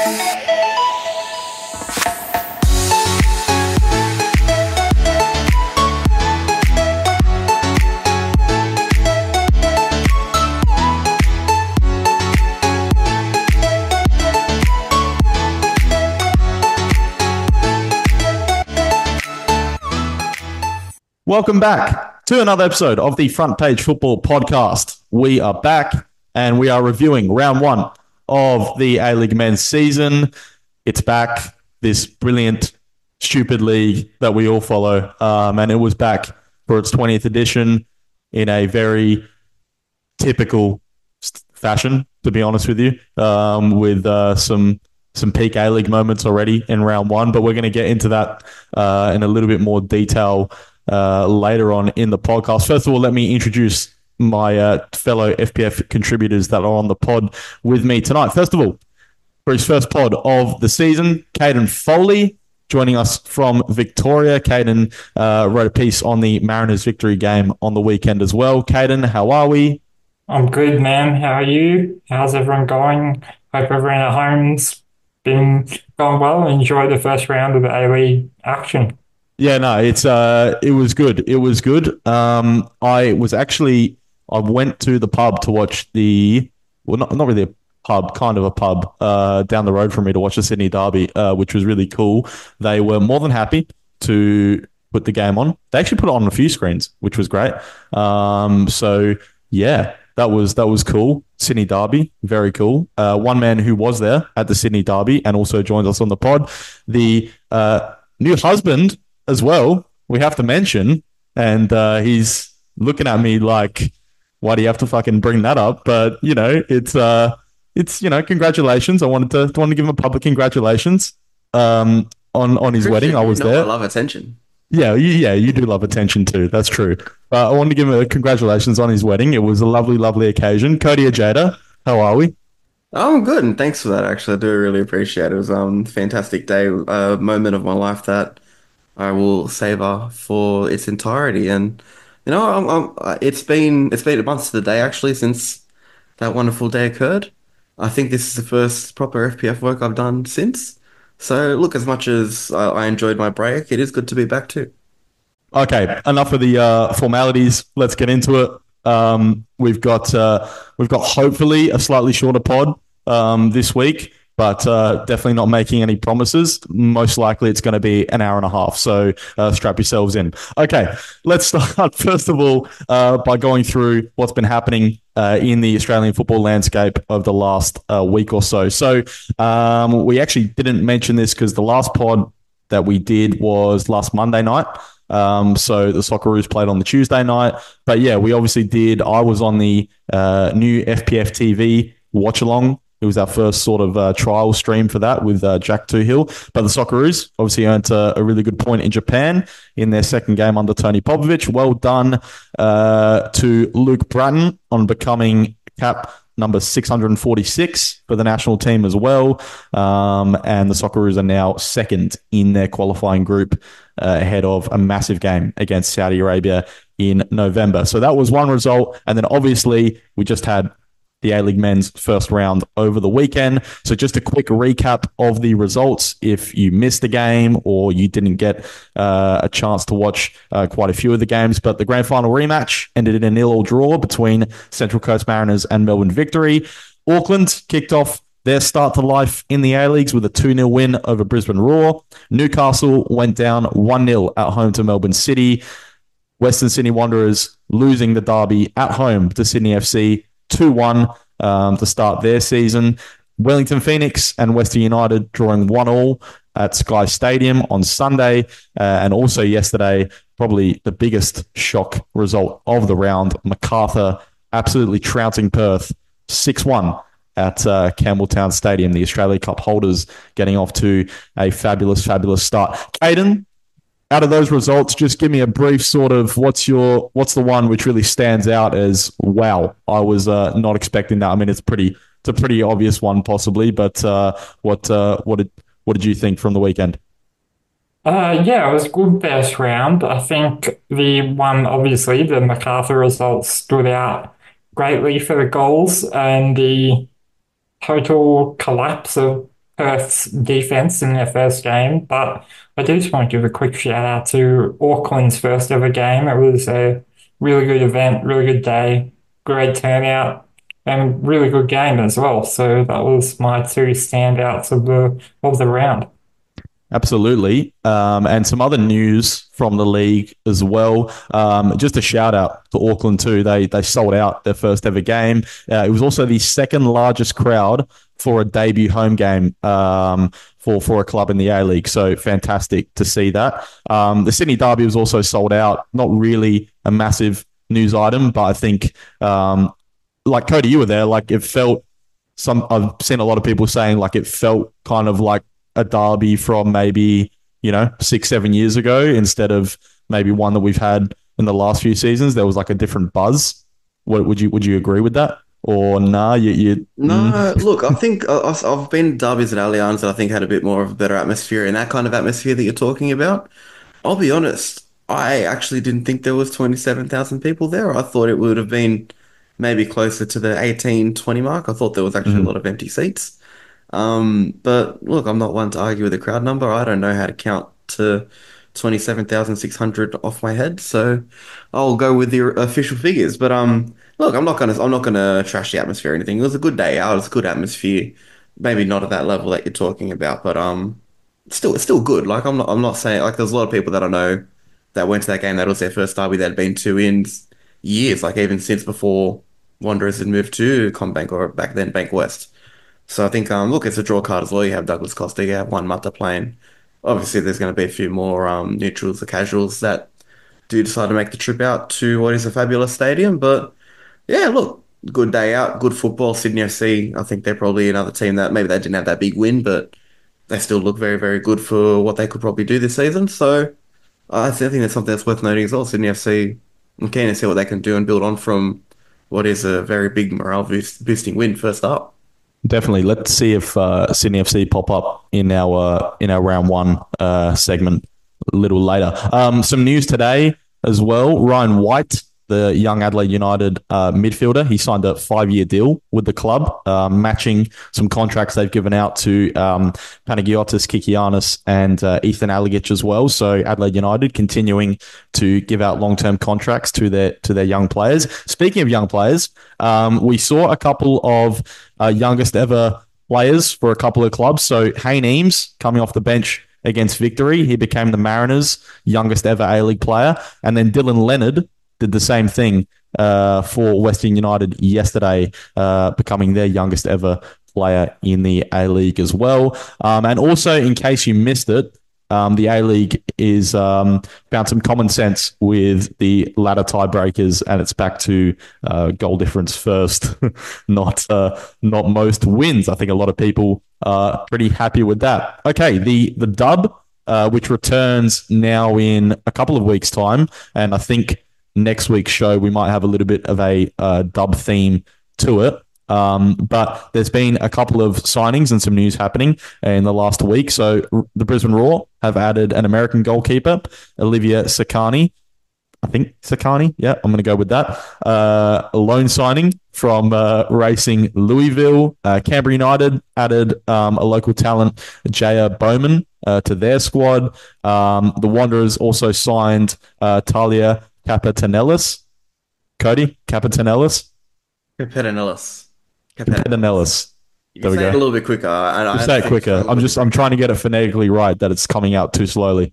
Welcome back to another episode of the Front Page Football Podcast. We are back and we are reviewing round one of the A-League men's season. It's back, this brilliant, stupid league that we all follow. And it was back for its 20th edition in a very typical fashion, to be honest with you, with some peak A-League moments already in round one. But we're going to get into that in a little bit more detail later on in the podcast. First of all, let me introduce my fellow FPF contributors that are on the pod with me tonight. First of all, for his first pod of the season, Caden Foley, joining us from Victoria. Caden wrote a piece on the Mariners victory game on the weekend as well. Caden, how are we? I'm good, man. How are you? How's everyone going? Hope everyone at home's been going well. Enjoy the first round of the A-League action. Yeah, no, it was good. It was good. I went to the pub to watch not really a pub, kind of a pub down the road from me to watch the Sydney Derby, which was really cool. They were more than happy to put the game on. They actually put it on a few screens, which was great. So yeah, that was cool. Sydney Derby, very cool. One man who was there at the Sydney Derby and also joins us on the pod, the new husband as well, we have to mention, and he's looking at me like, why do you have to fucking bring that up? But it's congratulations. I wanted to give him a public congratulations on his wedding. I was there. I love attention. Yeah, you do love attention too. That's true. I wanted to give him a congratulations on his wedding. It was a lovely, lovely occasion. Cody Ajada, how are we? Oh, I'm good, and thanks for that. Actually, I do really appreciate it. It was a fantastic day, a moment of my life that I will savor for its entirety. And it's been a month to the day actually since that wonderful day occurred. I think this is the first proper FPF work I've done since. So look, as much as I enjoyed my break, it is good to be back too. Okay, enough of the formalities. Let's get into it. We've got hopefully a slightly shorter pod this week, but definitely not making any promises. Most likely it's going to be an hour and a half, so strap yourselves in. Okay, let's start first of all by going through what's been happening in the Australian football landscape of the last week or so. So we actually didn't mention this because the last pod that we did was last Monday night. So the Socceroos played on the Tuesday night. But yeah, we obviously did. I was on the new FPF TV watch along. It was our first sort of trial stream for that with Jack Toohill. But the Socceroos obviously earned a really good point in Japan in their second game under Tony Popovic. Well done to Luke Bratton on becoming cap number 646 for the national team as well. And the Socceroos are now second in their qualifying group ahead of a massive game against Saudi Arabia in November. So that was one result. And then obviously we just had the A-League men's first round over the weekend. So just a quick recap of the results if you missed a game or you didn't get a chance to watch quite a few of the games. But the grand final rematch ended in a 0-0 draw between Central Coast Mariners and Melbourne Victory. Auckland kicked off their start to life in the A-Leagues with a 2-0 win over Brisbane Roar. Newcastle went down 1-0 at home to Melbourne City. Western Sydney Wanderers losing the derby at home to Sydney FC 2-1 to start their season. Wellington Phoenix and Western United drawing 1-1 at Sky Stadium on Sunday. And also yesterday, probably the biggest shock result of the round, Macarthur absolutely trouncing Perth 6-1 at Campbelltown Stadium. The Australia Cup holders getting off to a fabulous, fabulous start. Caden, out of those results, just give me a brief sort of what's the one which really stands out as, wow, I was not expecting that. I mean, it's a pretty obvious one possibly, but what did you think from the weekend? Yeah, it was a good first round. I think the MacArthur results stood out greatly for the goals and the total collapse of Perth's defense in their first game, but I do just want to give a quick shout out to Auckland's first ever game. It was a really good event, really good day, great turnout, and really good game as well. So that was my two standouts of the round. Absolutely. And some other news from the league as well. Just a shout out to Auckland too. They sold out their first ever game. It was also the second largest crowd for a debut home game for a club in the A League. So fantastic to see that. The Sydney Derby was also sold out. Not really a massive news item, but I think like Cody, you were there. Like it felt I've seen a lot of people saying like it felt kind of like a derby from maybe 6-7 years ago instead of maybe one that we've had in the last few seasons. There was like a different buzz. Would you agree with that or nah? No, look, I think I've been to derbies at Allianz that I think had a bit more of a better atmosphere and that kind of atmosphere that you're talking about. I'll be honest, I actually didn't think there was 27,000 people there. I thought it would have been maybe closer to the 18, 20 mark. I thought there was actually a Mhm. lot of empty seats. But look, I'm not one to argue with the crowd number. I don't know how to count to 27,600 off my head, so I'll go with the official figures. But look, I'm not gonna trash the atmosphere or anything. It was a good day out. It was a good atmosphere. Maybe not at that level that you're talking about, but it's still good. Like I'm not saying like there's a lot of people that I know that went to that game that was their first derby they'd been to in years, like even since before Wanderers had moved to CommBank or back then Bank West. So I think, look, it's a draw card as well. You have Douglas Costa, you have Juan Mata playing. Obviously, there's going to be a few more neutrals or casuals that do decide to make the trip out to what is a fabulous stadium. But yeah, look, good day out, good football. Sydney FC, I think they're probably another team that maybe they didn't have that big win, but they still look very, very good for what they could probably do this season. So I think that's something that's worth noting as well. Sydney FC, I'm keen to see what they can do and build on from what is a very big morale boosting win first up. Definitely. Let's see if Sydney FC pop up in our round one segment a little later. Some news today as well. Ryan White, the young Adelaide United midfielder, he signed a 5-year deal with the club, matching some contracts they've given out to Panagiotis Kikianis and Ethan Alligic as well. So Adelaide United continuing to give out long-term contracts to their young players. Speaking of young players, we saw a couple of youngest ever players for a couple of clubs. So Hayne Eames coming off the bench against Victory. He became the Mariners' youngest ever A-League player. And then Dylan Leonard did the same thing for Western United yesterday, becoming their youngest ever player in the A-League as well. And also, in case you missed it, the A-League is found some common sense with the ladder tiebreakers, and it's back to goal difference first, not most wins. I think a lot of people are pretty happy with that. Okay, the dub, which returns now in a couple of weeks' time, and I think next week's show we might have a little bit of a dub theme to it. But there's been a couple of signings and some news happening in the last week. So the Brisbane Roar have added an American goalkeeper, Olivia Sakani. I think Sakani. Yeah, I'm going to go with that. A loan signing from Racing Louisville. Canberra United added a local talent, Jaya Bowman, to their squad. The Wanderers also signed Talia Capetanellis. Cody, Capetanellis? Capetanellis. Capetanellis. You There can we say it a go. little bit quicker. I Just say it think quicker. I'm trying to get it phonetically right that it's coming out too slowly.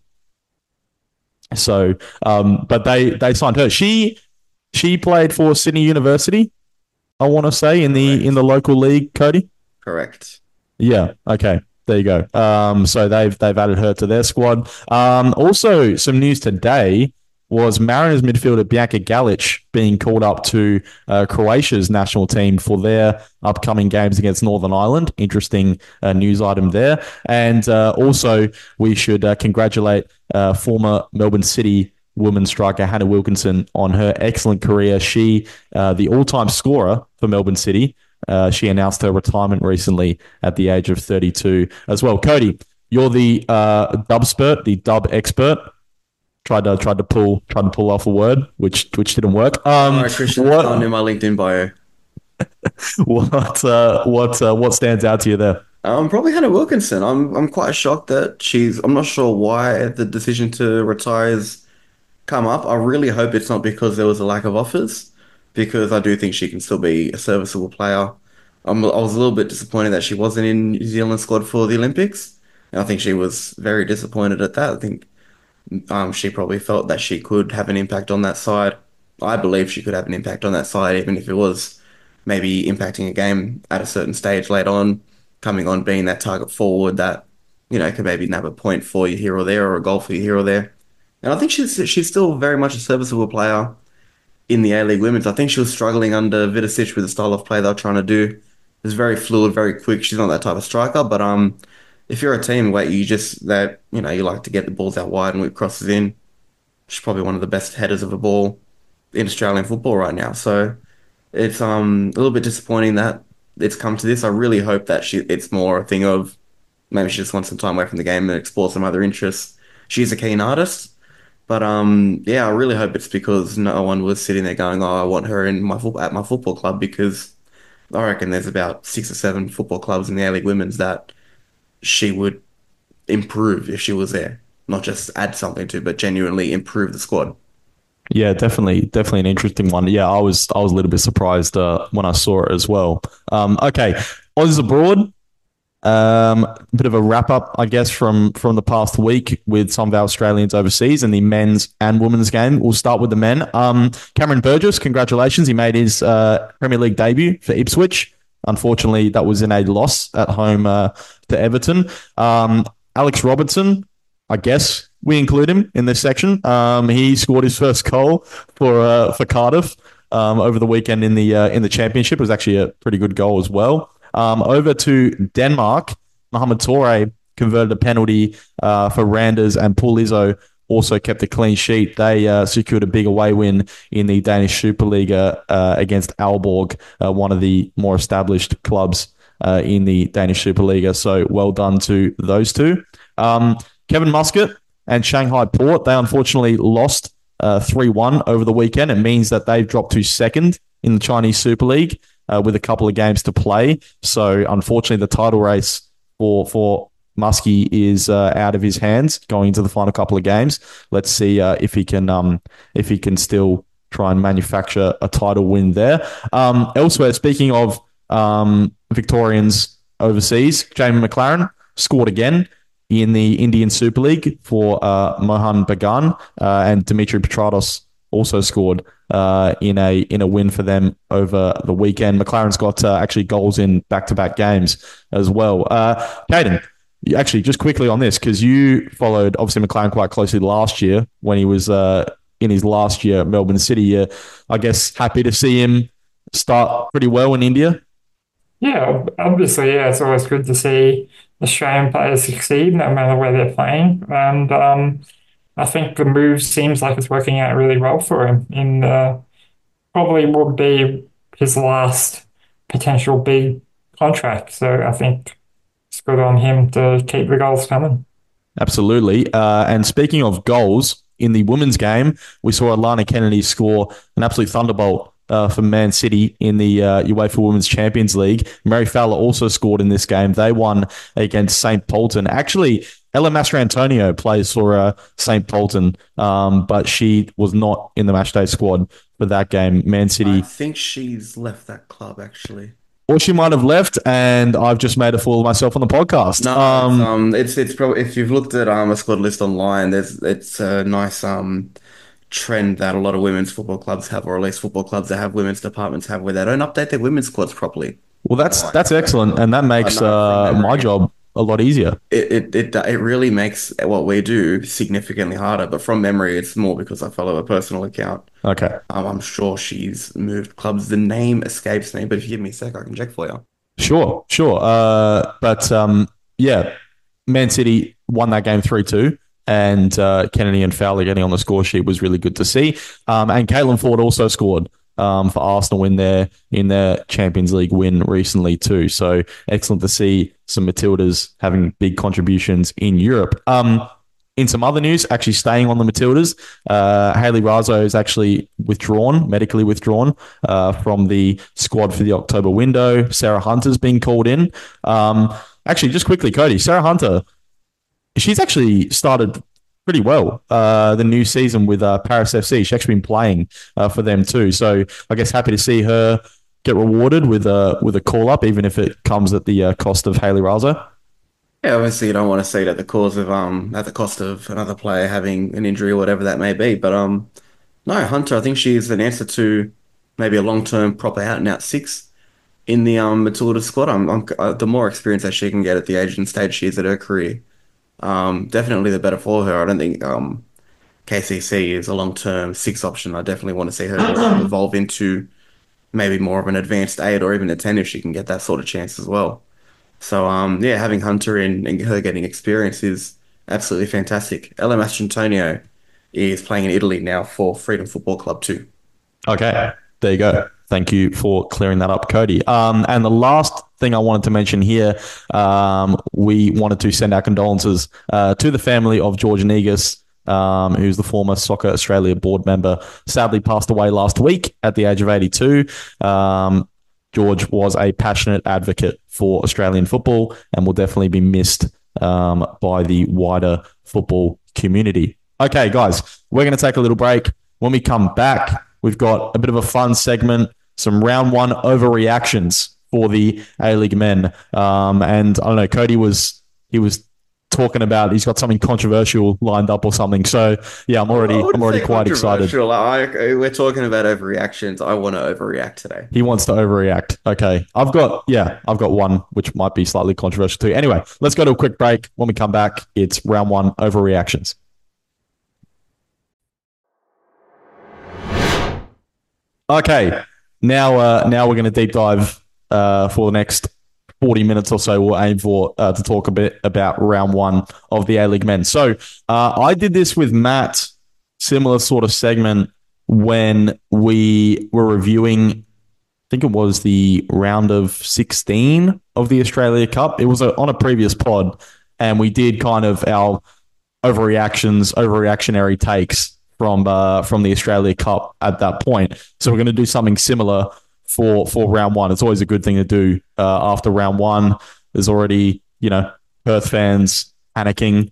So, but they signed her. She played for Sydney University, I want to say, in Correct. the local league, Cody. Correct. Yeah. Okay. There you go. So they've added her to their squad. Also, some news today was Mariners midfielder Bianca Galic being called up to Croatia's national team for their upcoming games against Northern Ireland. Interesting news item there. And also, we should congratulate former Melbourne City women's striker Hannah Wilkinson on her excellent career. She, the all-time scorer for Melbourne City, she announced her retirement recently at the age of 32 as well. Cody, you're the dub expert. Tried to pull off a word, which didn't work. All right, Christian, What on in my LinkedIn bio. what stands out to you there? Probably Hannah Wilkinson. I'm quite shocked that she's. I'm not sure why the decision to retire has come up. I really hope it's not because there was a lack of offers, because I do think she can still be a serviceable player. I was a little bit disappointed that she wasn't in New Zealand squad for the Olympics, and I think she was very disappointed at that. I think she probably felt that she could have an impact on that side. I believe she could have an impact on that side, even if it was maybe impacting a game at a certain stage later on, coming on, being that target forward that, could maybe nab a point for you here or there or a goal for you here or there. And I think she's still very much a serviceable player in the A-League Women's. I think she was struggling under Vidicic with the style of play they're trying to do. It's very fluid, very quick. She's not that type of striker, but if you're a team where you like to get the balls out wide and whip crosses in, she's probably one of the best headers of a ball in Australian football right now. So it's a little bit disappointing that it's come to this. I really hope that it's more a thing of maybe she just wants some time away from the game and explore some other interests. She's a keen artist, but yeah, I really hope it's because no one was sitting there going, "Oh, I want her in at my football club," because I reckon there's about 6 or 7 football clubs in the A-League Women's that she would improve if she was there, not just add something to, but genuinely improve the squad. Yeah, definitely an interesting one. Yeah, I was a little bit surprised when I saw it as well. Okay, Oz abroad. Bit of a wrap up, I guess, from the past week with some of our Australians overseas in the men's and women's game. We'll start with the men. Cameron Burgess, congratulations. He made his Premier League debut for Ipswich. Unfortunately, that was in a loss at home to Everton. Alex Robertson, I guess we include him in this section. He scored his first goal for Cardiff over the weekend in the championship. It was actually a pretty good goal as well. Over to Denmark, Mohamed Toure converted a penalty for Randers, and Paul Izzo also kept a clean sheet. They secured a big away win in the Danish Superliga against Aalborg, one of the more established clubs in the Danish Superliga. So well done to those two. Kevin Muscat and Shanghai Port, they unfortunately lost 3-1 over the weekend. It means that they've dropped to second in the Chinese Super League with a couple of games to play. So unfortunately, the title race for Muskie is out of his hands going into the final couple of games. Let's see if he can still try and manufacture a title win there. Elsewhere, speaking of Victorians overseas, Jamie McLaren scored again in the Indian Super League for Mohan Bagan, and Dimitri Petratos also scored in a win for them over the weekend. McLaren's got actually goals in back-to-back games as well. Caden, actually, just quickly on this, because you followed obviously McLaren quite closely last year when he was in his last year at Melbourne City. I guess happy to see him start pretty well in India. Yeah, obviously, yeah, it's always good to see Australian players succeed no matter where they're playing. And I think the move seems like it's working out really well for him. In probably would be his last potential big contract. So I think it's good on him to keep the goals coming. Absolutely. And speaking of goals, in the women's game, we saw Alana Kennedy score an absolute thunderbolt for Man City in the UEFA Women's Champions League. Mary Fowler also scored in this game. They won against St. Polten. Actually, Ella Mastrantonio plays for St. Polten, but she was not in the matchday squad for that game. Man City. I think she's left that club actually. Or she might have left, and I've just made a fool of myself on the podcast. No, it's probably, if you've looked at a squad list online, it's a nice trend that a lot of women's football clubs have, or at least football clubs that have women's departments have, where they don't update their women's squads properly. Well, that's excellent, and that makes my job a lot easier. It really makes what we do significantly harder. But from memory, it's more because I follow a personal account. Okay. I'm sure she's moved clubs. The name escapes me, but if you give me a sec, I can check for you. Sure. But yeah, Man City won that game 3-2. And Kennedy and Fowler getting on the score sheet was really good to see. And Caitlin Ford also scored for Arsenal in their Champions League win recently too. So excellent to see some Matildas having big contributions in Europe. In some other news, actually staying on the Matildas, Hayley Raso is actually medically withdrawn from the squad for the October window. Sarah Hunter's been called in. Actually, just quickly, Cody, Sarah Hunter, she's actually started pretty well the new season with Paris FC. She's actually been playing for them too. So I guess happy to see her get rewarded with a call up, even if it comes at the cost of Hayley Raso. Yeah, obviously you don't want to see it at the cost of another player having an injury or whatever that may be. But no, Hunter, I think she's an answer to maybe a long-term proper out-and-out six in the Matilda squad. The more experience that she can get at the age and stage she is at her career, definitely the better for her. I don't think KCC is a long-term six option. I definitely want to see her evolve into maybe more of an advanced eight or even a 10 if she can get that sort of chance as well. So, yeah, having Hunter in and her getting experience is absolutely fantastic. Ella Mastrantonio is playing in Italy now for Freedom Football Club too. Okay, there you go. Thank you for clearing that up, Cody. And the last thing I wanted to mention here, we wanted to send our condolences to the family of George Negus, who's the former Soccer Australia board member, sadly passed away last week at the age of 82. George was a passionate advocate for Australian football and will definitely be missed by the wider football community. Okay, guys, we're going to take a little break. When we come back, we've got a bit of a fun segment, some round one overreactions for the A-League men. And I don't know, Cody was talking about he's got something controversial lined up or something. So yeah, I'm already quite excited. We're talking about overreactions. I want to overreact today. He wants to overreact. Okay. I've got one which might be slightly controversial too. Anyway, let's go to a quick break. When we come back, it's round one overreactions. Okay. Now we're going to deep dive for the next 40 minutes or so. We'll aim for to talk a bit about round one of the A-League men. So I did this with Matt, similar sort of segment when we were reviewing, I think it was the round of 16 of the Australia Cup. It was on a previous pod, and we did kind of our overreactionary takes from the Australia Cup at that point. So we're going to do something similar for round one. It's always a good thing to do after round one. There's already, Perth fans panicking.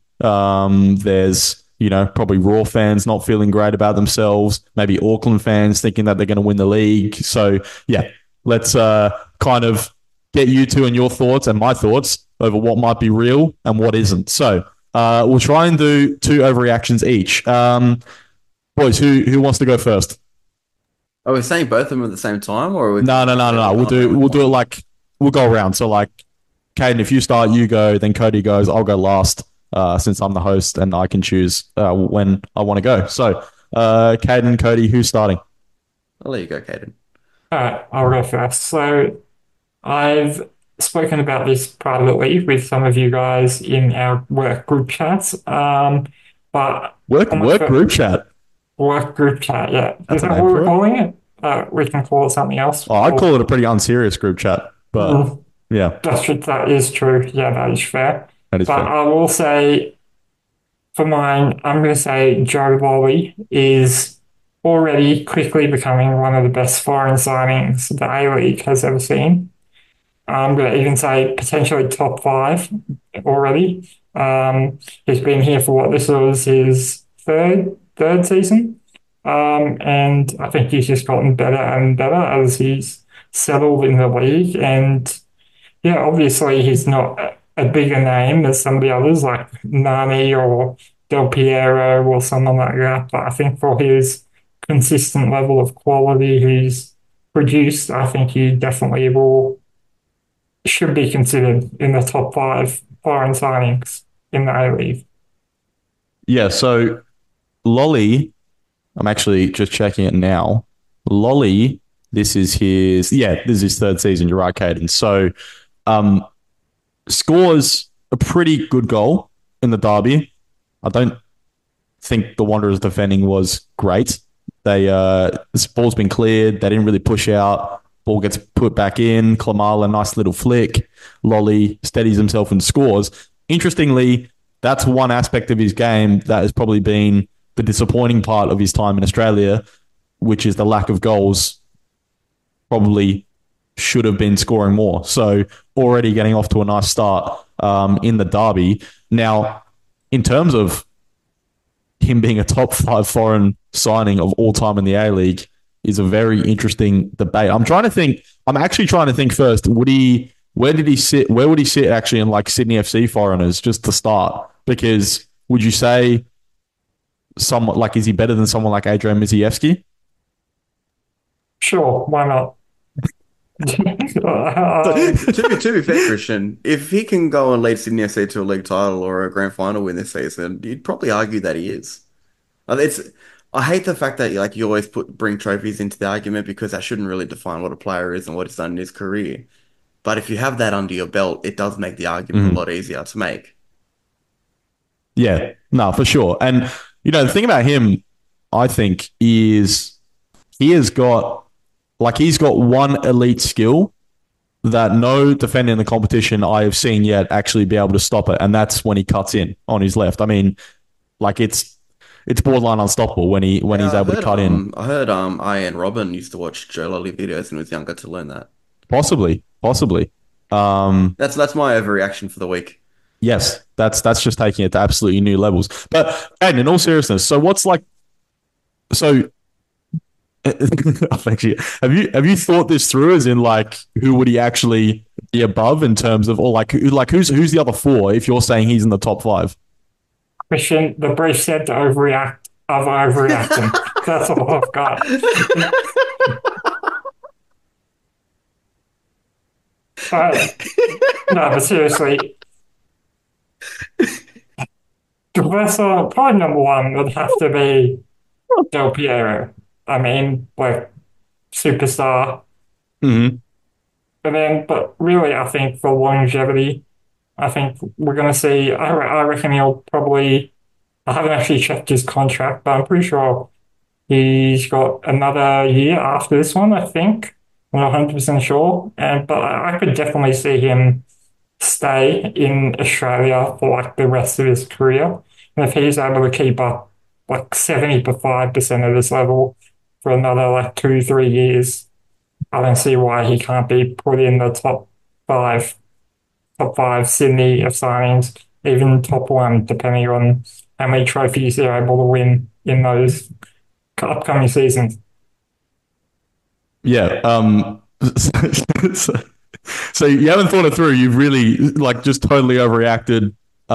There's, probably Raw fans not feeling great about themselves. Maybe Auckland fans thinking that they're going to win the league. So, yeah, let's kind of get you two and your thoughts and my thoughts over what might be real and what isn't. So we'll try and do two overreactions each. Boys, who wants to go first? Are we saying both of them at the same time, or are we? No. We'll do it like we'll go around. So like, Caden, if you start, you go. Then Cody goes. I'll go last, since I'm the host and I can choose when I want to go. So, Caden, Cody, who's starting? I'll let you go, Caden. All right, I'll go first. So I've spoken about this privately with some of you guys in our work group chats. But work group chat. Work group chat, yeah. That's Is that what we're calling it? We can call it something else. Oh, I'd call it a pretty unserious group chat, but yeah. That is true. Yeah, that is fair. That is fair. I will say, for mine, I'm going to say Joe Lolley is already quickly becoming one of the best foreign signings the A-League has ever seen. I'm going to even say potentially top 5 already. He's been here for what this was his third season. And I think he's just gotten better and better as he's settled in the league. And yeah, obviously he's not a bigger name as some of the others like Nani or Del Piero or someone like that. But I think for his consistent level of quality he's produced, I think he definitely should be considered in the top 5 foreign signings in the A-League. Yeah, so Lolley, I'm actually just checking it now. Lolley, this is his third season. You're right, Caden. So scores a pretty good goal in the derby. I don't think the Wanderers' defending was great. This ball's been cleared. They didn't really push out. Ball gets put back in. Klimala, nice little flick. Lolley steadies himself and scores. Interestingly, that's one aspect of his game that has probably been the disappointing part of his time in Australia, which is the lack of goals. Probably should have been scoring more. So already getting off to a nice start in the derby. Now, in terms of him being a top five foreign signing of all time in the A League, is a very interesting debate. I'm trying to think. I'm actually trying to think first. Would he? Where did he sit? Where would he sit actually in like Sydney FC foreigners just to start? Because would you say someone like is he better than someone like Adrian Misiewski? Sure, why not? To be fair, Christian, if he can go and lead Sydney FC to a league title or a grand final win this season, you'd probably argue that he is. It's I hate the fact that like you always bring trophies into the argument because that shouldn't really define what a player is and what he's done in his career. But if you have that under your belt, it does make the argument a lot easier to make. Yeah, no, for sure. And the thing about him, I think, is he's got one elite skill that no defender in the competition I have seen yet actually be able to stop it, and that's when he cuts in on his left. I mean, like it's borderline unstoppable when he's able to cut in. I heard Ian Robin used to watch Joe Lolly videos when he was younger to learn that. Possibly. That's my overreaction for the week. Yes, that's just taking it to absolutely new levels. But Aiden, in all seriousness, so what's like so actually, have you thought this through as in like who would he actually be above in terms of or who's the other four if you're saying he's in the top five? Christian, the brief said to overreact. I'm overreacting. That's all I've got. No, but seriously, the best one, probably number one would have to be Del Piero. I mean, like superstar. Mm-hmm. But really, I think for longevity, I think we're going to see. I reckon he'll probably. I haven't actually checked his contract, but I'm pretty sure he's got another year after this one. I think I'm not 100% sure, but I could definitely see him stay in Australia for like the rest of his career. And if he's able to keep up like 75% of this level for another like 2, 3 years, I don't see why he can't be put in the five, top five Sydney of signings, even top one, depending on how many trophies they're able to win in those upcoming seasons. Yeah. So you haven't thought it through. You've really like just totally overreacted,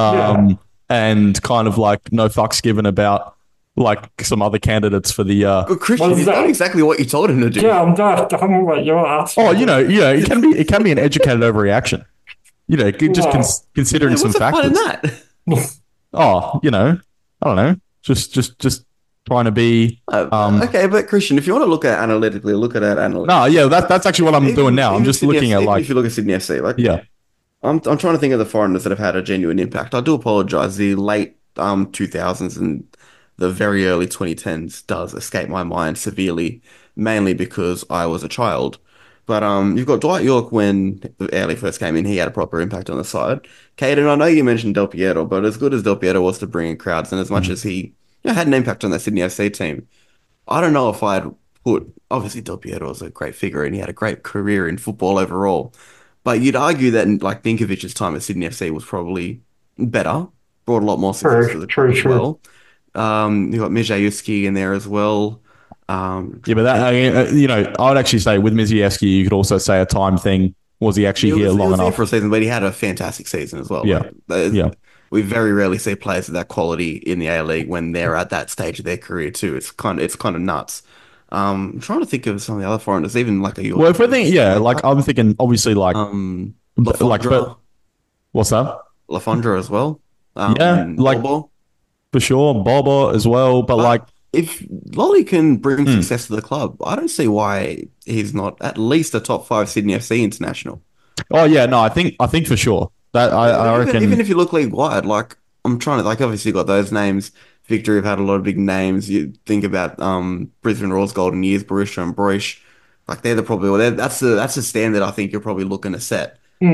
and kind of like no fucks given about like some other candidates for the. But Christian, he's done exactly what you told him to do. Yeah, I'm done what you're asking. Oh, it can be an educated overreaction. Just considering some factors. What's the fun in that? Oh, I don't know. Just trying to be. Okay, but Christian, if you want to look at analytically, look at that analytically. No, yeah, that's actually what I'm doing now. I'm just looking at like. If you look at Sydney FC, like yeah, I'm trying to think of the foreigners that have had a genuine impact. I do apologize. The late 2000s and the very early 2010s does escape my mind severely, mainly because I was a child. But you've got Dwight York when Ailey first came in, he had a proper impact on the side. Caden, I know you mentioned Del Piero, but as good as Del Piero was to bring in crowds and as much as he had an impact on that Sydney FC team, I don't know if I'd put, obviously Del Piero was a great figure and he had a great career in football overall, but you'd argue that like Dinkovic's time at Sydney FC was probably better, brought a lot more success to the club as well. You've got Mijajewski in there as well. Yeah, but that I would actually say with Misiewski, you could also say a time thing. Was he actually here long enough for a season? But he had a fantastic season as well. Yeah, We very rarely see players of that quality in the A League when they're at that stage of their career too. It's kind of nuts. I'm trying to think of some of the other foreigners, even like a. Well, if we're thinking, like I'm thinking, obviously, like Lafondra. What's that? Lafondra as well. Like Bobo. For sure, Bobo as well. But like, if Lolly can bring success to the club, I don't see why he's not at least a top five Sydney FC international. Oh yeah, no, I think for sure that I reckon. Even if you look league wide, like I'm trying to like obviously got those names. Victory have had a lot of big names. You think about Brisbane Roar's golden years, Barisha and Broish. Like they're that's the standard I think you're probably looking to set.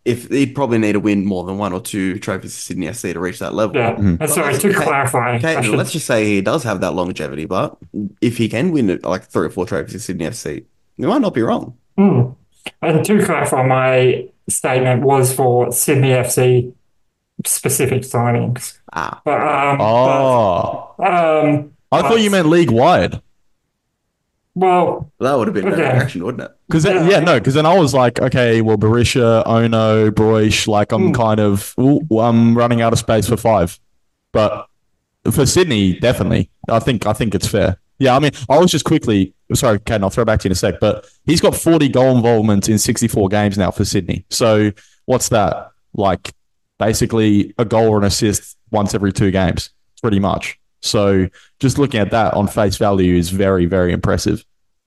if he'd probably need to win more than one or two trophies for Sydney FC to reach that level. Yeah. And But sorry, to clarify, let's just say he does have that longevity, but if he can win like 3 or 4 trophies for Sydney FC, you might not be wrong. And to clarify, my statement was for Sydney FC specific signings. Ah, Oh, I thought you but- meant league-wide. Well, that would have been a better Okay. reaction, wouldn't it? Because because then I was like, okay, well, Berisha, Ono, Broish, like I'm kind of, I'm running out of space for 5. But for Sydney, definitely, I think it's fair. Yeah, I mean, I was just quickly, sorry, Caden, I'll throw back to you in a sec, but he's got 40 goal involvement in 64 games now for Sydney. So what's that? Like basically a goal or an assist once every 2 games, pretty much. So just looking at that on face value is very, very impressive.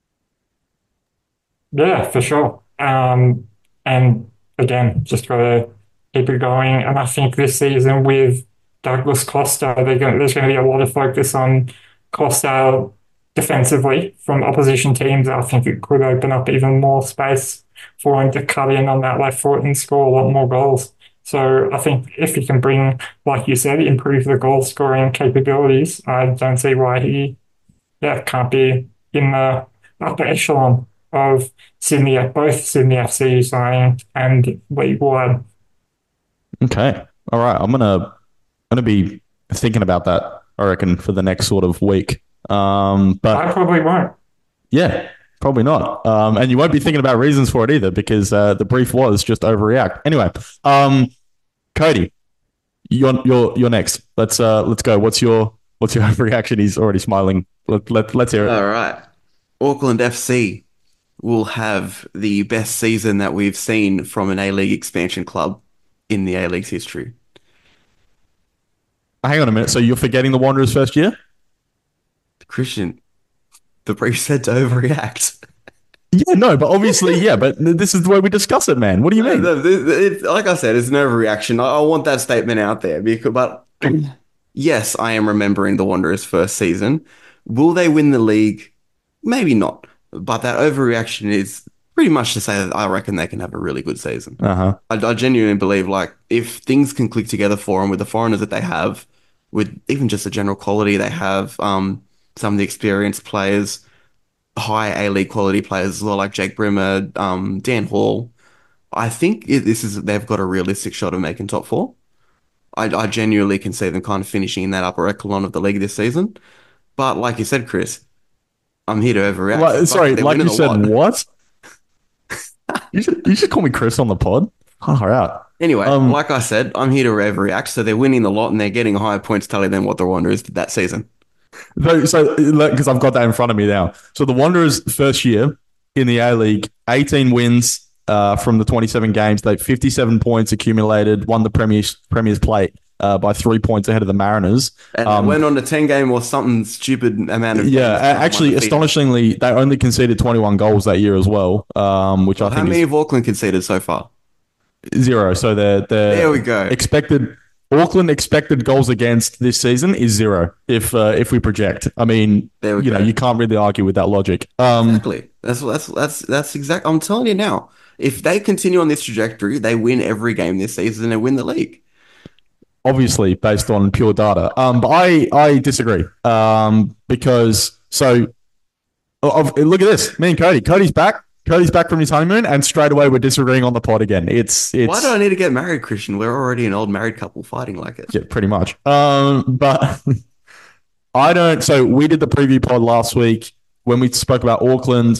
yeah, for sure. And again, just got to keep it going. And I think this season with Douglas Costa, there's going to be a lot of focus on Costa defensively from opposition teams. I think it could open up even more space for him to cut in on that left foot and score a lot more goals. So I think if he can bring, like you said, improve the goal scoring capabilities, I don't see why he can't be in the upper echelon of both Sydney FC side and League One. Okay. All right. I'm gonna be thinking about that, I reckon, for the next sort of week. But I probably won't. yeah, probably not. And you won't be thinking about reasons for it either, because the brief was just overreact. Anyway, Cody, you're next. Let's go. What's your overreaction? He's already smiling. Let's hear it. All right. Auckland FC will have the best season that we've seen from an A-League expansion club in the A-League's history. Hang on a minute. So you're forgetting the Wanderers' first year? Christian, the brief said to overreact. Yeah, no, but obviously, yeah. But this is the way we discuss it, man. What do you mean? Like I said, it's an overreaction. I want that statement out there but yes, I am remembering the Wanderers' first season. Will they win the league? Maybe not. But that overreaction is pretty much to say that I reckon they can have a really good season. Uh-huh. I genuinely believe, like, if things can click together for them with the foreigners that they have, with even just the general quality they have, some of the experienced players, high A-League quality players as well, like Jake Brimmer, Dan Hall, I think they've got a realistic shot of making top 4. I genuinely can see them kind of finishing in that upper echelon of the league this season. But like you said, Chris, I'm here to overreact. Sorry, They're like winning you a said, lot. what? you should call me Chris on the pod. All right. Anyway, like I said, I'm here to overreact. So they're winning a lot and they're getting a higher points tally than what the Wanderers did that season. So because I've got that in front of me now. So the Wanderers' first year in the A-League, 18 wins from the 27 games. They 57 points accumulated, won the Premier's Plate by 3 points ahead of the Mariners. And went on a 10-game or something stupid amount of Yeah, games. actually, astonishingly, they only conceded 21 goals that year as well, which I How think many is have Auckland conceded so far? 0. So There we go. Auckland expected goals against this season is 0 if we project. I mean, There we go. you can't really argue with that logic. Exactly. That's exact. I'm telling you now. If they continue on this trajectory, they win every game this season and win the league. Obviously, based on pure data. But I disagree. Because look at this. Me and Cody. Cody's back. Cody's back from his honeymoon, and straight away we're disagreeing on the pod again. It's Why do I need to get married, Christian? We're already an old married couple fighting like it. yeah, pretty much. But I don't. So we did the preview pod last week when we spoke about Auckland.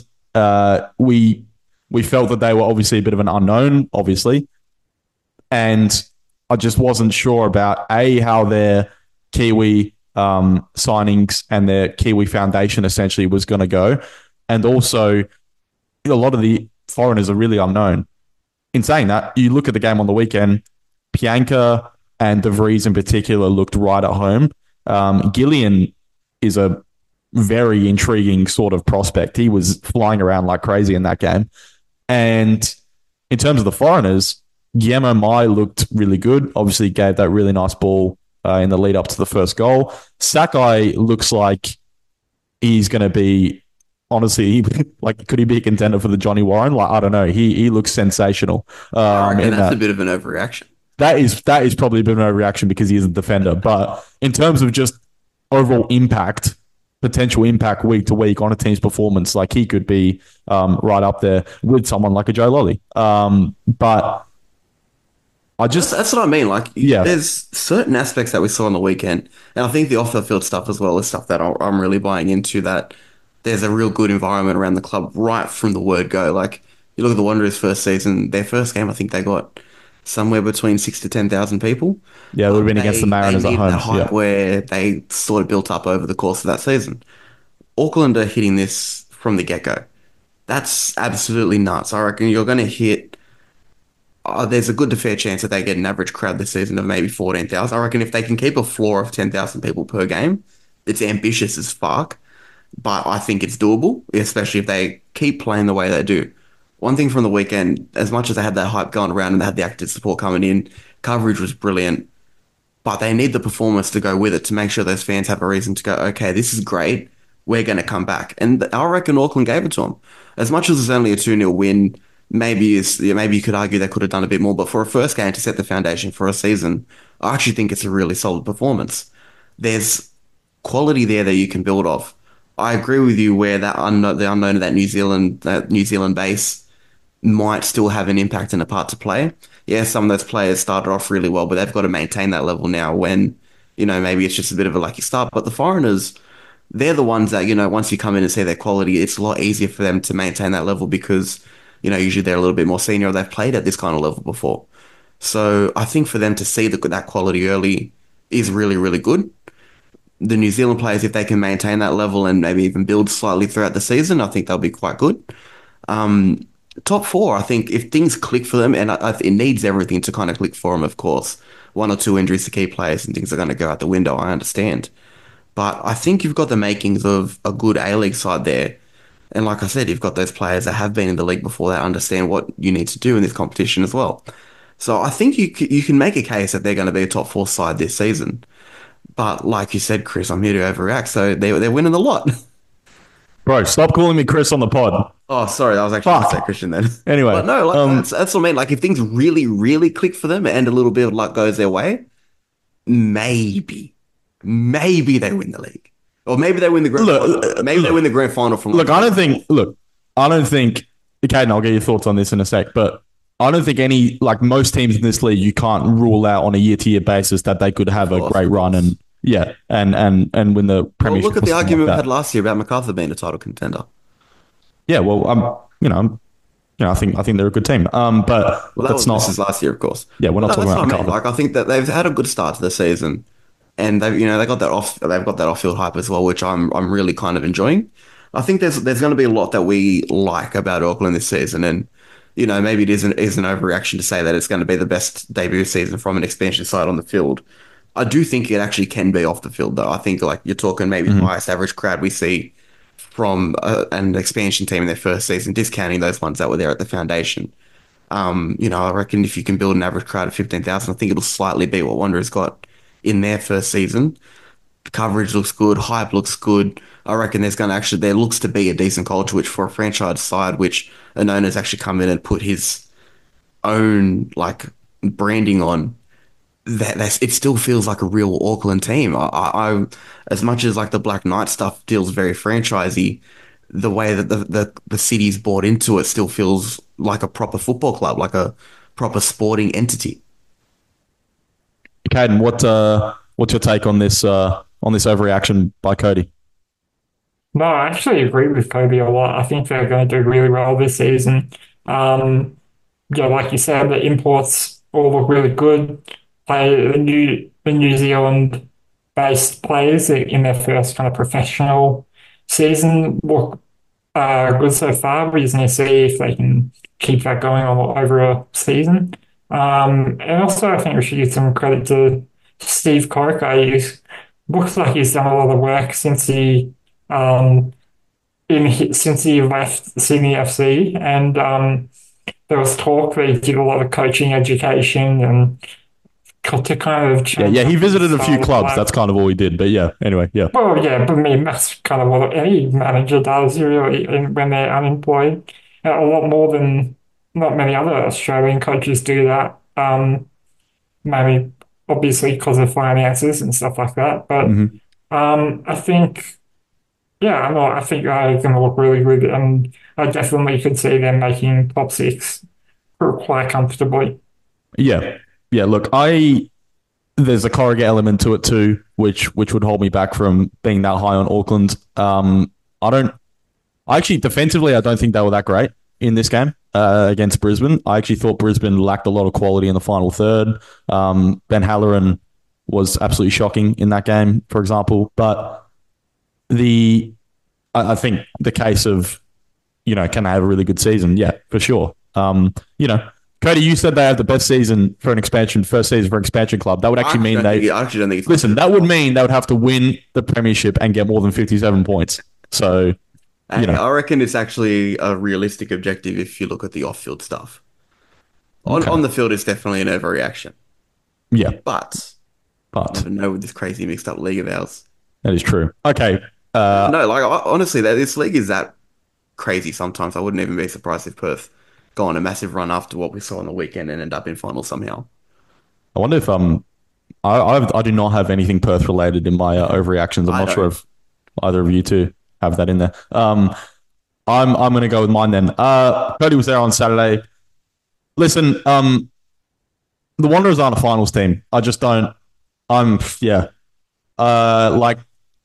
We felt that they were obviously a bit of an unknown, obviously, and I just wasn't sure about how their Kiwi signings and their Kiwi foundation essentially was going to go, and also a lot of the foreigners are really unknown. In saying that, you look at the game on the weekend, Pianka and De Vries in particular looked right at home. Gillian is a very intriguing sort of prospect. He was flying around like crazy in that game. And in terms of the foreigners, Guillermo Mai looked really good. Obviously gave that really nice ball in the lead up to the first goal. Sakai looks like he's going to be honestly, like, could he be a contender for the Johnny Warren? Like, I don't know. He looks sensational. I reckon In that's a that bit of an overreaction. that is probably a bit of a reaction because he is a defender. But in terms of just overall impact, potential impact week to week on a team's performance, like he could be right up there with someone like a Joe Lolly. But I That's, just, that's what I mean. Like, yeah, there's certain aspects that we saw on the weekend, and I think the off-the-field stuff as well is stuff that I'm really buying into. That there's a real good environment around the club right from the word go. Like, you look at the Wanderers' first season, their first game, I think they got somewhere between 6 to 10,000 people, yeah, it would have but been against the they Mariners at needed that home. hype Yeah, where they sort of built up over the course of that season. Auckland are hitting this from the get-go. That's absolutely nuts. I reckon you're going to hit. There's a good to fair chance that they get an average crowd this season of maybe 14,000. I reckon if they can keep a floor of 10,000 people per game, it's ambitious as fuck, but I think it's doable, especially if they keep playing the way they do. One thing from the weekend, as much as they had that hype going around and they had the active support coming in, coverage was brilliant, but they need the performance to go with it to make sure those fans have a reason to go, okay, this is great. We're going to come back. And I reckon Auckland gave it to them. As much as it's only a 2-0 win, maybe you could argue they could have done a bit more. But for a first game to set the foundation for a season, I actually think it's a really solid performance. There's quality there that you can build off. I agree with you where the unknown of that New Zealand base might still have an impact and a part to play. Yeah, some of those players started off really well, but they've got to maintain that level now when, maybe it's just a bit of a lucky start. But the foreigners, they're the ones that, once you come in and see their quality, it's a lot easier for them to maintain that level because, usually they're a little bit more senior or they've played at this kind of level before. So I think for them to see that quality early is really, really good. The New Zealand players, if they can maintain that level and maybe even build slightly throughout the season, I think they'll be quite good. Um, Top four, I think if things click for them, and it needs everything to kind of click for them, of course. One or two injuries to key players and things are going to go out the window, I understand. But I think you've got the makings of a good A-League side there. And like I said, you've got those players that have been in the league before that understand what you need to do in this competition as well. So I think you can make a case that they're going to be a top four side this season. But like you said, Chris, I'm here to overreact. So they're winning a lot. bro, stop calling me Chris on the pod. Oh, sorry, that was actually going to say Fuck. Christian then. Anyway, But no, like that's what I mean. Like if things really, really click for them and a little bit of luck goes their way, maybe, maybe they win the league, or maybe they win the grand final. Maybe they win the grand final from. look, I don't think. Okay, and I'll get your thoughts on this in a sec, but I don't think most teams in this league, you can't rule out on a year-to-year basis that they could have a great run and yeah, and win the Well, premiership. look at the or something argument we like had that. last year about MacArthur being a title contender. Yeah, well, I think they're a good team. But Well, that's this not. is last year, of course. Yeah, we're not No, talking that's about what I mean. McCarthy. Like I think that they've had a good start to the season, and they've got that off-field hype as well, which I'm really kind of enjoying. I think there's going to be a lot that we like about Auckland this season, and maybe it is an overreaction to say that it's going to be the best debut season from an expansion side on the field. I do think it actually can be off the field, though. I think like you're talking maybe the highest average crowd we see from an expansion team in their first season, discounting those ones that were there at the foundation. I reckon if you can build an average crowd of 15,000, I think it'll slightly beat what Wanderers got in their first season. Coverage looks good, hype looks good. I reckon there looks to be a decent culture, which for a franchise side, which an owner's actually come in and put his own like branding on, it still feels like a real Auckland team. As much as like the Black Knight stuff feels very franchisey, the way that the city's bought into it still feels like a proper football club, like a proper sporting entity. Caden, what's your take on this overreaction by Cody? No, I actually agree with Kobe a lot. I think they're going to do really well this season. Um, yeah, like you said, the imports all look really good. The New Zealand based players in their first kind of professional season look good so far. We just need to see if they can keep that going on over a season. And also, I think we should give some credit to Steve Coker. He looks like he's done a lot of work um, since he left Sydney FC, and there was talk that he did a lot of coaching education and to kind of Yeah, change yeah. up He his visited a few style of clubs. play. That's kind of all he did. But yeah, anyway, yeah. Well, yeah, but I mean, that's kind of what any manager does, really, when they're unemployed. A lot more than not many other Australian coaches do that. Maybe obviously because of finances and stuff like that. But Hmm. I think, yeah, no, I think they're going to look really good, and I definitely could see them making top six quite comfortably. Yeah, yeah. Look, there's a Corrigan element to it too, which would hold me back from being that high on Auckland. I don't. I actually defensively, I don't think they were that great in this game against Brisbane. I actually thought Brisbane lacked a lot of quality in the final third. Ben Halloran was absolutely shocking in that game, for example. But the I think the case of, can they have a really good season? Yeah, for sure. Cody, you said they have the best season for an expansion, first season for an expansion club. That would actually mean I actually don't think it's listen, that would mean they would have to win the premiership and get more than 57 points. So, I reckon it's actually a realistic objective if you look at the off-field stuff. okay. On the field, it's definitely an overreaction. Yeah, But you but never know with this crazy mixed up league of ours. that is true. Okay. No, like honestly, this league is that crazy sometimes. I wouldn't even be surprised if Perth go on a massive run after what we saw on the weekend and end up in final somehow. I wonder if I do not have anything Perth related in my overreactions. I'm I not sure don't. if either of you two have that in there. I'm going to go with mine then. Cody was there on Saturday. Listen, the Wanderers aren't a finals team. I just don't. Yeah. Like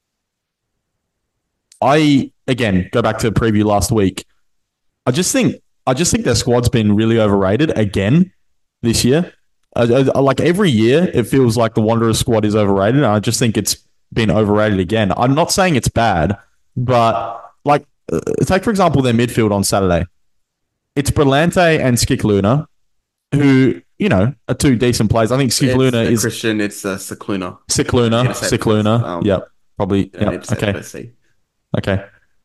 I again go back to the preview last week. I just think their squad's been really overrated again this year. Like every year, it feels like the Wanderers squad is overrated, and I just think it's been overrated again. I'm not saying it's bad, but like take for example their midfield on Saturday. It's Brillante and Skikluna, who are two decent players. I think Skikluna It's is Christian, it's Cicluna. Sikluna, I'm gonna say it first. Sikluna. Yep, probably. I need Yep. to say it Okay. first, see. Okay.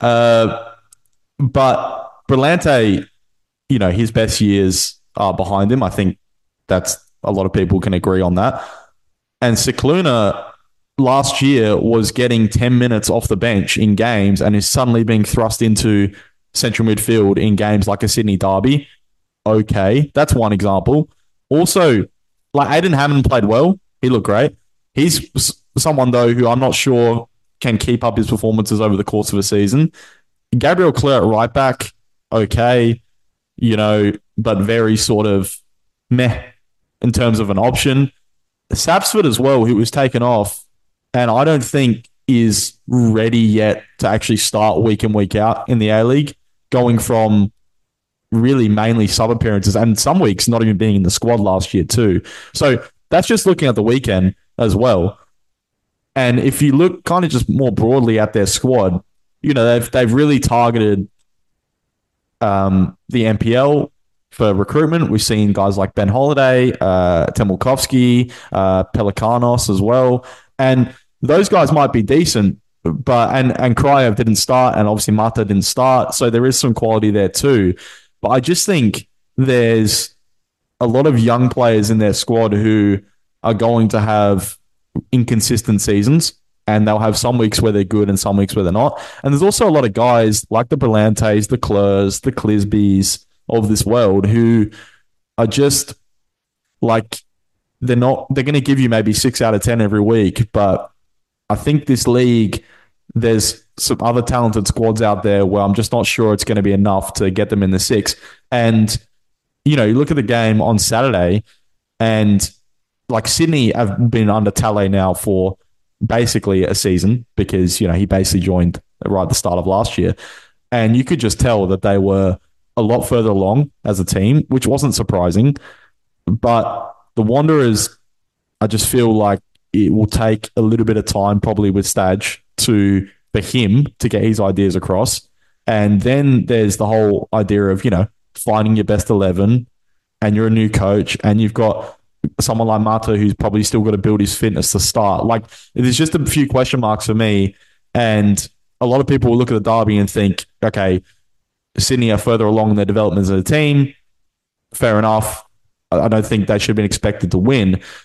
But Brillante, his best years are behind him. I think that's a lot of people can agree on that. And Cicluna last year was getting 10 minutes off the bench in games and is suddenly being thrust into central midfield in games like a Sydney derby. Okay, that's one example. Also, like Aiden Hammond played well. He looked great. He's someone, though, who I'm not sure can keep up his performances over the course of a season. Gabriel Clerc right back, okay, but very sort of meh in terms of an option. Sapsford as well, who was taken off, and I don't think is ready yet to actually start week in, week out in the A-League, going from really mainly sub appearances and some weeks not even being in the squad last year too. So that's just looking at the weekend as well. And if you look kind of just more broadly at their squad, they've really targeted the NPL for recruitment. We've seen guys like Ben Holiday, Temulkovsky, Pelikanos as well. And those guys might be decent, but and Kryev didn't start, and obviously Mata didn't start. So there is some quality there too. But I just think there's a lot of young players in their squad who are going to have inconsistent seasons, and they'll have some weeks where they're good and some weeks where they're not. And there's also a lot of guys like the Brillantes, the Clers, the Clisbys of this world who are just like, they're going to give you maybe 6 out of 10 every week. But I think this league, there's some other talented squads out there where I'm just not sure it's going to be enough to get them in the 6. And, you look at the game on Saturday, and like Sydney have been under Tale now for basically a season because, he basically joined right at the start of last year. And you could just tell that they were a lot further along as a team, which wasn't surprising. But the Wanderers, I just feel like it will take a little bit of time probably with Stadge for him to get his ideas across. And then there's the whole idea of, finding your best 11, and you're a new coach and you've got someone like Mata who's probably still got to build his fitness to start. Like, there's just a few question marks for me. And a lot of people will look at the derby and think, okay, Sydney are further along in their development as a team. Fair enough. I don't think they should have been expected to win.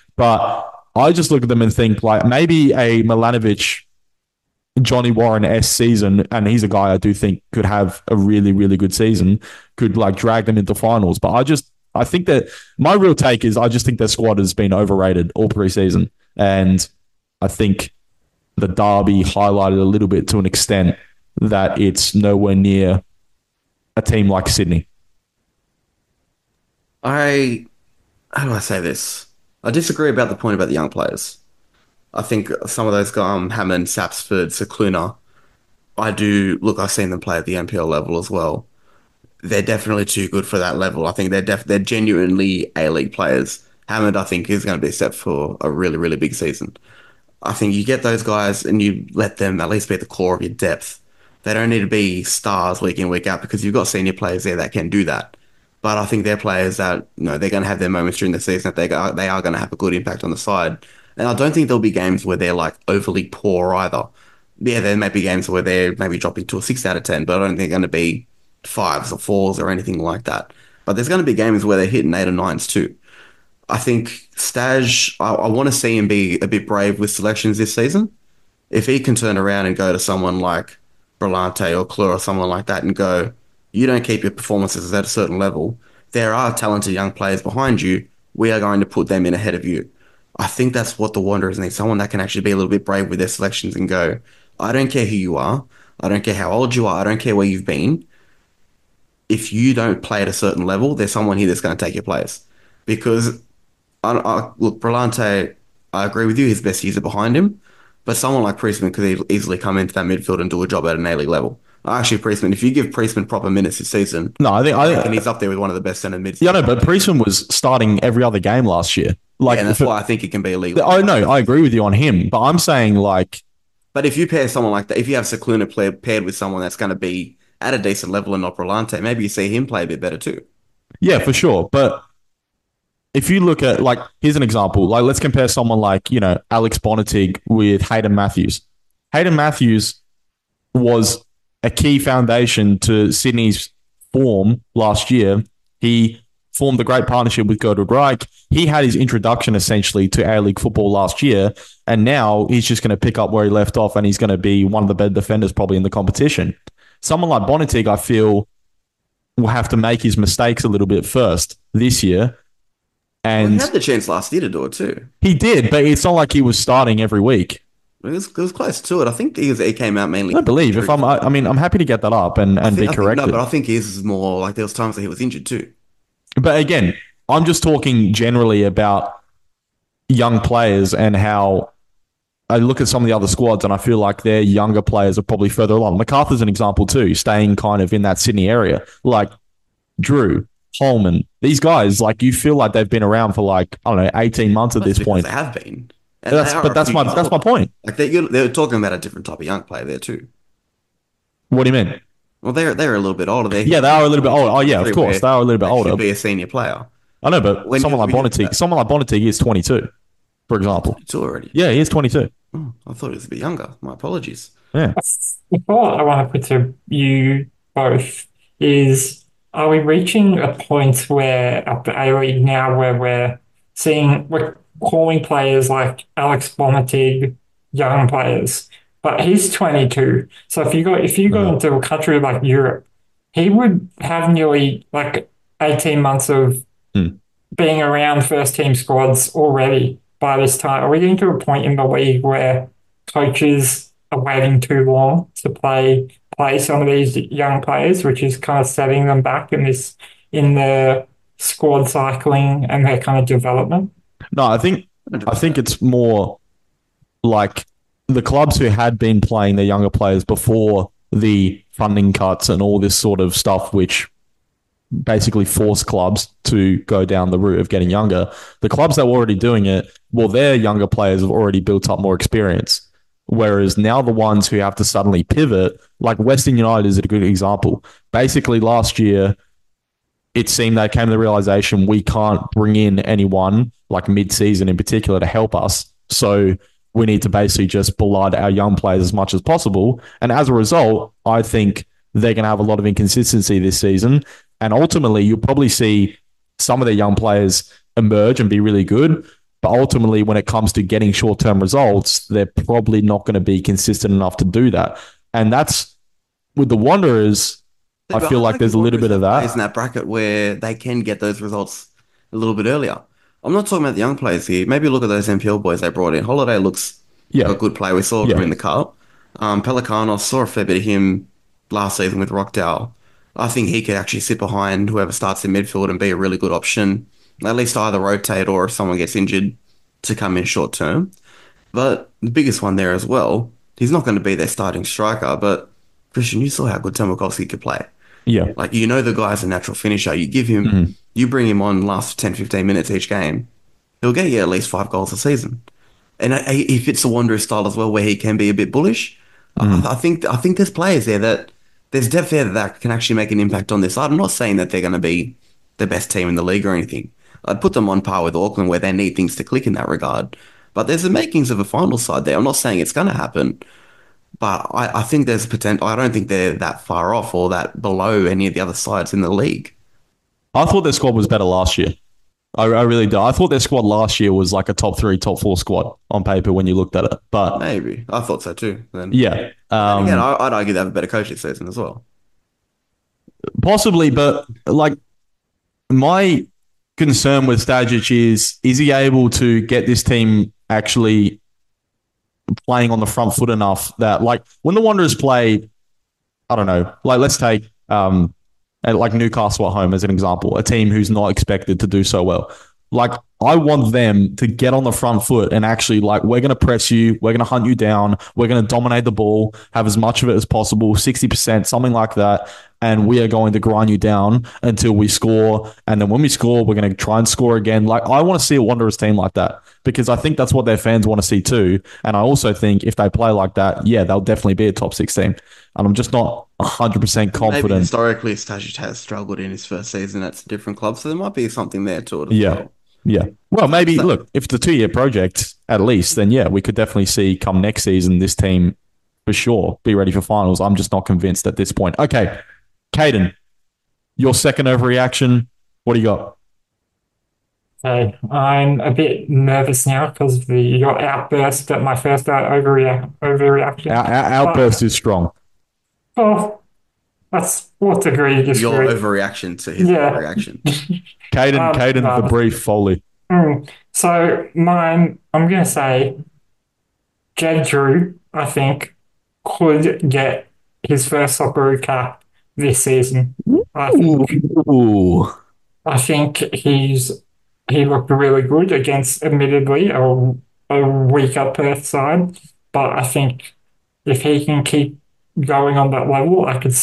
But I just look at them and think like maybe a Milanovic, Johnny Warren-esque season, and he's a guy I do think could have a really, really good season, could like drag them into finals. But I think that my real take is I just think their squad has been overrated all preseason. And I think the derby highlighted a little bit to an extent that it's nowhere near a team like Sydney. How do I say this? I disagree about the point about the young players. I think some of those guys, Hammond, Sapsford, Cicluna, I've seen them play at the NPL level as well. They're definitely too good for that level. I think they're genuinely A-League players. Hammond, I think, is going to be set for a really, really big season. I think you get those guys and you let them at least be at the core of your depth. They don't need to be stars week in, week out because you've got senior players there that can do that. But I think they're players that, they're going to have their moments during the season that they are going to have a good impact on the side. And I don't think there'll be games where they're like overly poor either. Yeah, there may be games where they're maybe dropping to a 6 out of 10, but I don't think they're going to be 5s or 4s or anything like that. But there's going to be games where they're hitting 8 or 9s too. I think Staj, I want to see him be a bit brave with selections this season. If he can turn around and go to someone like Brillante or Clure or someone like that and go, you don't keep your performances at a certain level, there are talented young players behind you. We are going to put them in ahead of you. I think that's what the Wanderers need. Someone that can actually be a little bit brave with their selections and go, I don't care who you are. I don't care how old you are. I don't care where you've been. If you don't play at a certain level, there's someone here that's going to take your place. Because look, Brillante, I agree with you. His best years are behind him, but someone like Priestman could easily come into that midfield and do a job at an A-League level. Actually, Priestman, if you give Priestman proper minutes this season, no, I think and he's up there with one of the best centre mids. Yeah, no, but Priestman was starting every other game last year. And that's why I think he can be elite. I know, I agree with you on him, but I'm saying like, but if you pair someone like that, if you have Cicluna paired with someone that's going to be at a decent level and not Brillante, maybe you see him play a bit better too. Yeah, for sure, but if you look at, like, here's an example. Like, let's compare someone like, Alex Bonatig with Hayden Matthews. Hayden Matthews was a key foundation to Sydney's form last year. He formed a great partnership with Gerdud Reich. He had his introduction essentially to A-League football last year, and now he's just going to pick up where he left off and he's going to be one of the better defenders probably in the competition. Someone like Bonatig, I feel, will have to make his mistakes a little bit first this year. And he had the chance last year to do it too. He did, but it's not like he was starting every week. It was close to it. I think he came out mainly. I believe. I'm happy to get that up and be corrected. No, but I think his is more like there was times that he was injured too. But again, I'm just talking generally about young players and how I look at some of the other squads and I feel like their younger players are probably further along. MacArthur's an example too, staying kind of in that Sydney area. Like Drew, Holman, these guys, like you feel like they've been around for like, I don't know, 18 months at this point. They have been. That's my point. Like they're talking about a different type of young player there too. What do you mean? Well, they're a little bit older. They are a little bit older. Oh yeah, of course, they are a little bit older. Should be a senior player. I know, but someone like Bonatig is 22, for example. 22 already. Yeah, he is 22. Oh, I thought he was a bit younger. My apologies. Yeah. The thought I want to put to you both is: are we reaching a point where at the A-League now where we're calling players like Alex Bonatig young players, but he's 22. So if you go into a country like Europe, he would have nearly like 18 months of being around first team squads already by this time. Are we getting to a point in the league where coaches are waiting too long to play some of these young players, which is kind of setting them back in the squad cycling and their kind of development? No, I think it's more like the clubs who had been playing their younger players before the funding cuts and all this sort of stuff, which basically forced clubs to go down the route of getting younger. The clubs that were already doing it, well, their younger players have already built up more experience. Whereas now the ones who have to suddenly pivot, like Western United is a good example. Basically last year, it seemed they came to the realization we can't bring in anyone like mid-season in particular to help us. So we need to basically just blood our young players as much as possible. And as a result, I think they're going to have a lot of inconsistency this season. And ultimately, you'll probably see some of their young players emerge and be really good. But ultimately, when it comes to getting short-term results, they're probably not going to be consistent enough to do that. And that's with the Wanderers. I But feel I like reckon there's a little Wanderers bit of have players in that. that bracket where they can get those results a little bit earlier. I'm not talking about the young players here. Maybe look at those NPL boys they brought in. Holiday looks like a Yeah, good player. We saw him yeah, in the cup. Pelicanos saw a fair bit of him last season with Rockdale. I think he could actually sit behind whoever starts in midfield and be a really good option. At least either rotate or if someone gets injured to come in short term. But the biggest one there as well, he's not going to be their starting striker, but Christian, you saw how good Tomakovsky could play. yeah. Like, you know, the guy's a natural finisher. You give him, Mhm. you bring him on last 10, 15 minutes each game, he'll get you at least 5 goals a season. And he fits the Wanderers style as well, where he can be a bit bullish. Mhm. I think there's players there that there's depth there that can actually make an impact on this side. I'm not saying that they're going to be the best team in the league or anything. I'd put them on par with Auckland, where they need things to click in that regard. But there's the makings of a final side there. I'm not saying it's going to happen, but I think there's potential. I don't think they're that far off or that below any of the other sides in the league. I thought their squad was better last year. I really do. I thought their squad last year was like a top three, top four squad on paper when you looked at it. But Maybe I thought so too. yeah, But then again, I'd argue they have a better coach this season as well. possibly. But like my concern with Stajic is he able to get this team actually playing on the front foot enough that like when the Wanderers play, I don't know, like let's take like Newcastle at home as an example, a team who's not expected to do so well. Like I want them to get on the front foot and actually like we're going to press you, we're going to hunt you down, we're going to dominate the ball, have as much of it as possible, 60%, something like that, and we are going to grind you down until we score. And then when we score, we're going to try and score again. Like I want to see a Wanderers team like that because I think that's what their fans want to see too. And I also think if they play like that, yeah, they'll definitely be a top 16. And I'm just not 100% Maybe confident. historically, Stasic has struggled in his first season at a different club, so there might be something there to it as Yeah. well. Yeah. Well, maybe So, look, if it's a 2-year project at least, then yeah, we could definitely see come next season this team for sure be ready for finals. I'm just not convinced at this point. Okay. Caden, your second overreaction. What do you got? Okay, I'm a bit nervous now because of your outburst at my first overreaction. Our But outburst is strong. oh, that's what agree to your disagree. overreaction to his Yeah. overreaction. Caden, the No. brief Foley. So mine, I'm gonna say Jed Drew, I think, could get his first Socceroo cap this season. I Ooh. think Ooh. I think he looked really good against admittedly a weaker Perth side, but I think if he can keep going on that level, I could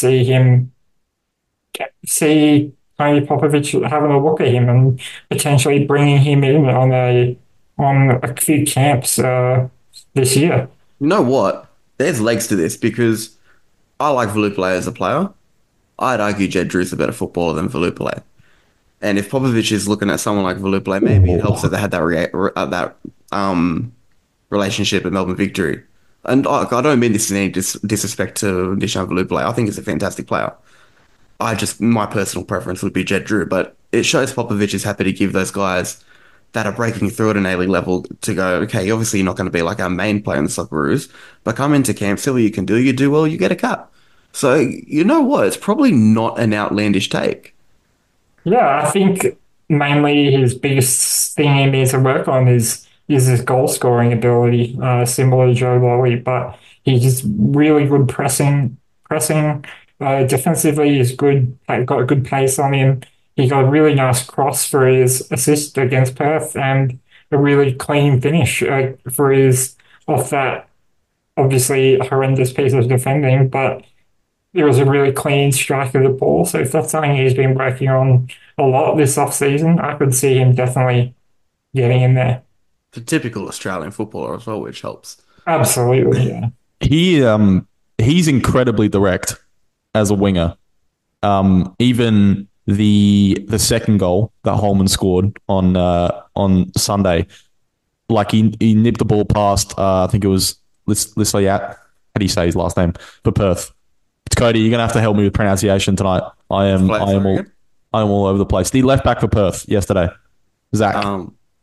see Tony Popovich having a look at him and potentially bringing him in on a few camps this year. You know what? There's legs to this because I like Velupile as a player. I'd argue Jed Drew's a better footballer than Velupile. And if Popovich is looking at someone like Velupile, maybe it helps that they had that relationship at Melbourne Victory. And I don't mean this in any disrespect to Nishan Velupile. I think he's a fantastic player. My personal preference would be Jed Drew, but it shows Popovich is happy to give those guys that are breaking through at an A-League level to go, okay, obviously you're not going to be like our main player in the Socceroos, but come into camp, see what you do well, you get a cap. So, you know what? It's probably not an outlandish take. Yeah, I think mainly his biggest thing he needs to work on is his goal scoring ability, similar to Joe Lowry, but he's just really good pressing. Defensively, he's good. Got a good pace on him. He got a really nice cross for his assist against Perth, and a really clean finish for his off that obviously horrendous piece of defending, but it was a really clean strike of the ball. So if that's something he's been working on a lot this off season, I could see him definitely getting in there. It's a typical Australian footballer as well, which helps. Absolutely, yeah. He he's incredibly direct as a winger. Even the second goal that Holman scored on Sunday, like he nipped the ball past. I think it was Lisleyat. How do you say his last name for Perth? It's Cody. You're gonna have to help me with pronunciation tonight. I am all over the place. The left back for Perth yesterday, Zach. Um,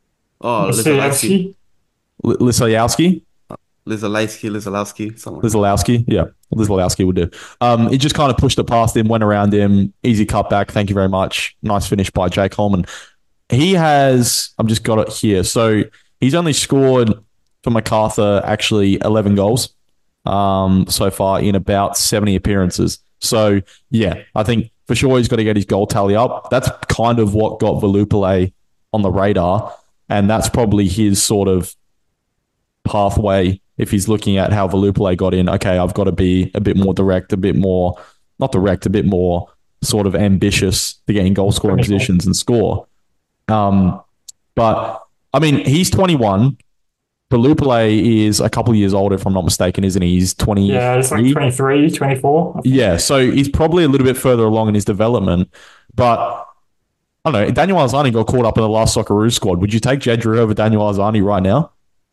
Oh, Lizalowski, Vasilevsky. Lisowski? Lizalowski, something like that. Lizalowski? Yeah, Lizalowski would do. He just kind of pushed it past him, went around him, easy cutback. Thank you very much. Nice finish by Jake Holman. He has, I've just got it here. So he's only scored for MacArthur actually 11 goals so far in about 70 appearances. So, yeah, I think for sure he's got to get his goal tally up. That's kind of what got Valupale on the radar. And that's probably his sort of pathway if he's looking at how Valupale got in. Okay, I've got to be a bit more direct, a bit more, not direct, a bit more sort of ambitious to get in goal scoring positions and score. But I mean, he's 21. Valupale is a couple of years older, if I'm not mistaken, isn't he? He's 20. Yeah, it's like 23, 24. Yeah, so he's probably a little bit further along in his development. But I don't know. Daniel Alzani got caught up in the last Socceroos squad. Would you take Jed Drew over Daniel Alzani right now?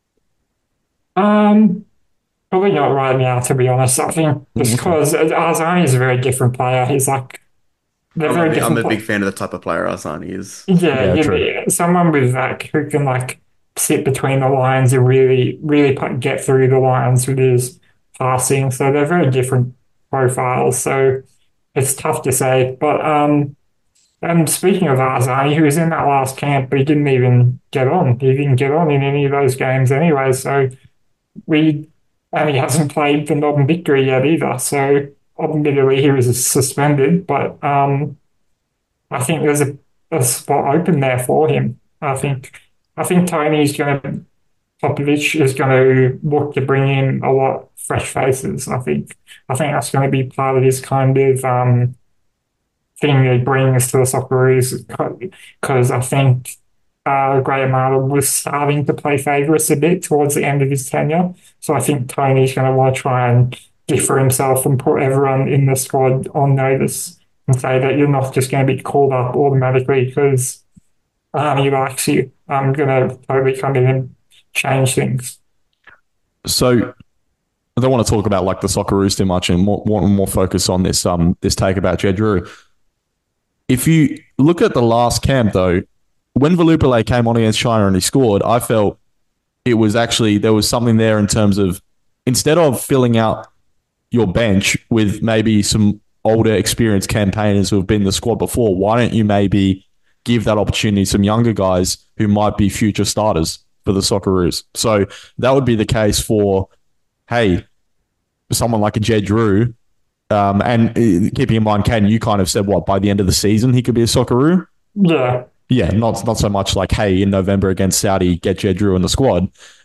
Um, Probably not right now, to be honest. I think just because Arzani is a very different player. He's like they're very I'm different. a big fan of the type of player Arzani is. Yeah, Yeah, true. someone with like who can like sit between the lines and really get through the lines with his passing. So they're very different profiles. So it's tough to say. But and speaking of Arzani, he was in that last camp, but he didn't even get on. He didn't get on in any of those games anyway. So we and he hasn't played for Northern Victory yet either. So admittedly, he was suspended, but I think there's a spot open there for him. I think Tony's going to Popovich is going to look to bring in a lot fresh faces. I think that's going to be part of this kind of thing that he brings to the Socceroos because I think Graham Arnold was starting to play favourites a bit towards the end of his tenure. So I think Tony's going to want to try and differ himself and put everyone in the squad on notice and say that you're not just going to be called up automatically because he likes you. I'm going to totally come in and change things. So I don't want to talk about like the Socceroos too much and more focus on this take about Jed Drew. If you look at the last camp though, when Valupale came on against China and he scored, I felt it was actually there was something there in terms of instead of filling out your bench with maybe some older experienced campaigners who have been in the squad before, why don't you maybe give that opportunity to some younger guys who might be future starters for the Socceroos? So that would be the case for, hey, someone like a Jed Drew. And keeping in mind, Ken, you kind of said what by the end of the season he could be a Socceroo. Yeah. Yeah, not so much like, hey, in November against Saudi, get Jed Drew in the squad.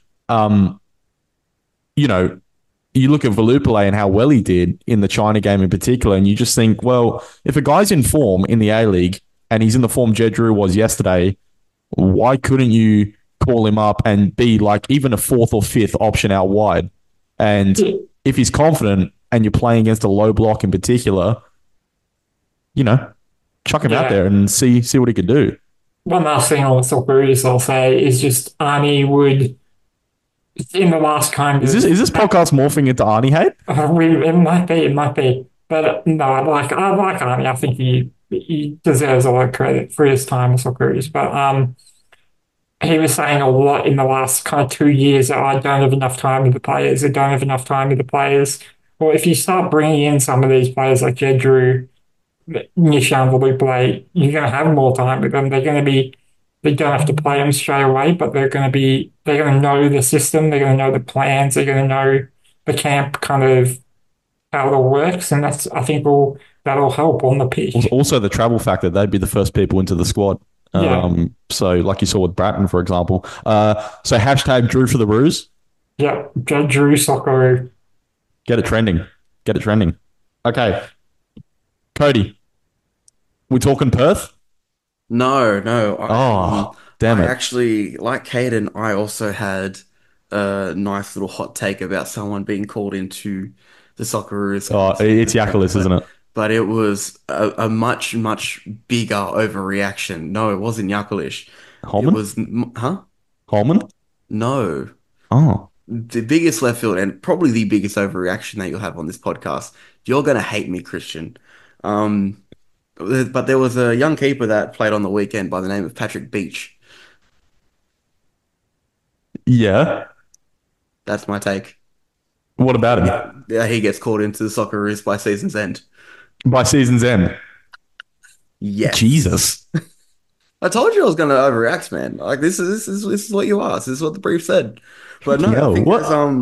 You know, you look at Valupale and how well he did in the China game in particular, and you just think, well, if a guy's in form in the A-League and he's in the form Jed Drew was yesterday, why couldn't you call him up and be like even a fourth or fifth option out wide? And if he's confident and you're playing against a low block in particular, you know, chuck him out there and see what he could do. One last thing on the Socceroos I'll say is just Arnie would in the last kind of Is this podcast morphing into Arnie hate? it might be. But no, I like Arnie. I think he deserves a lot of credit for his time at Socceroos. But he was saying a lot in the last kind of 2 years that I don't have enough time with the players. I don't have enough time with the players. Well, if you start bringing in some of these players like Jed Drew, Nishan Valupale, you're going to have more time with them. They don't have to play them straight away, but they're going to know the system. They're going to know the plans. They're going to know the camp kind of how it all works. And I think that'll help on the pitch. Also the travel factor, they'd be the first people into the squad. Yeah. So like you saw with Bratton, for example. So hashtag Drew for the Roos. Yeah. Jed Drew Socceroo. Get it trending. Okay. Cody, we talking Perth? No. Damn I it. actually, like Caden, I also had a nice little hot take about someone being called into the Socceroos. Oh, it's Yakulis, isn't it? But it was a much, much bigger overreaction. No, it wasn't Yakulish. Holman? It was, huh? Holman? No. Oh. The biggest left field and probably the biggest overreaction that you'll have on this podcast. You're going to hate me, Christian. But there was a young keeper that played on the weekend by the name of Patrick Beach. Yeah. That's my take. What about him? Yeah, he gets called into the Socceroos by season's end. By season's end? Yes. Jesus. I told you I was going to overreact, man. Like this is what you asked. This is what the brief said. But no, I Yo, think there's what?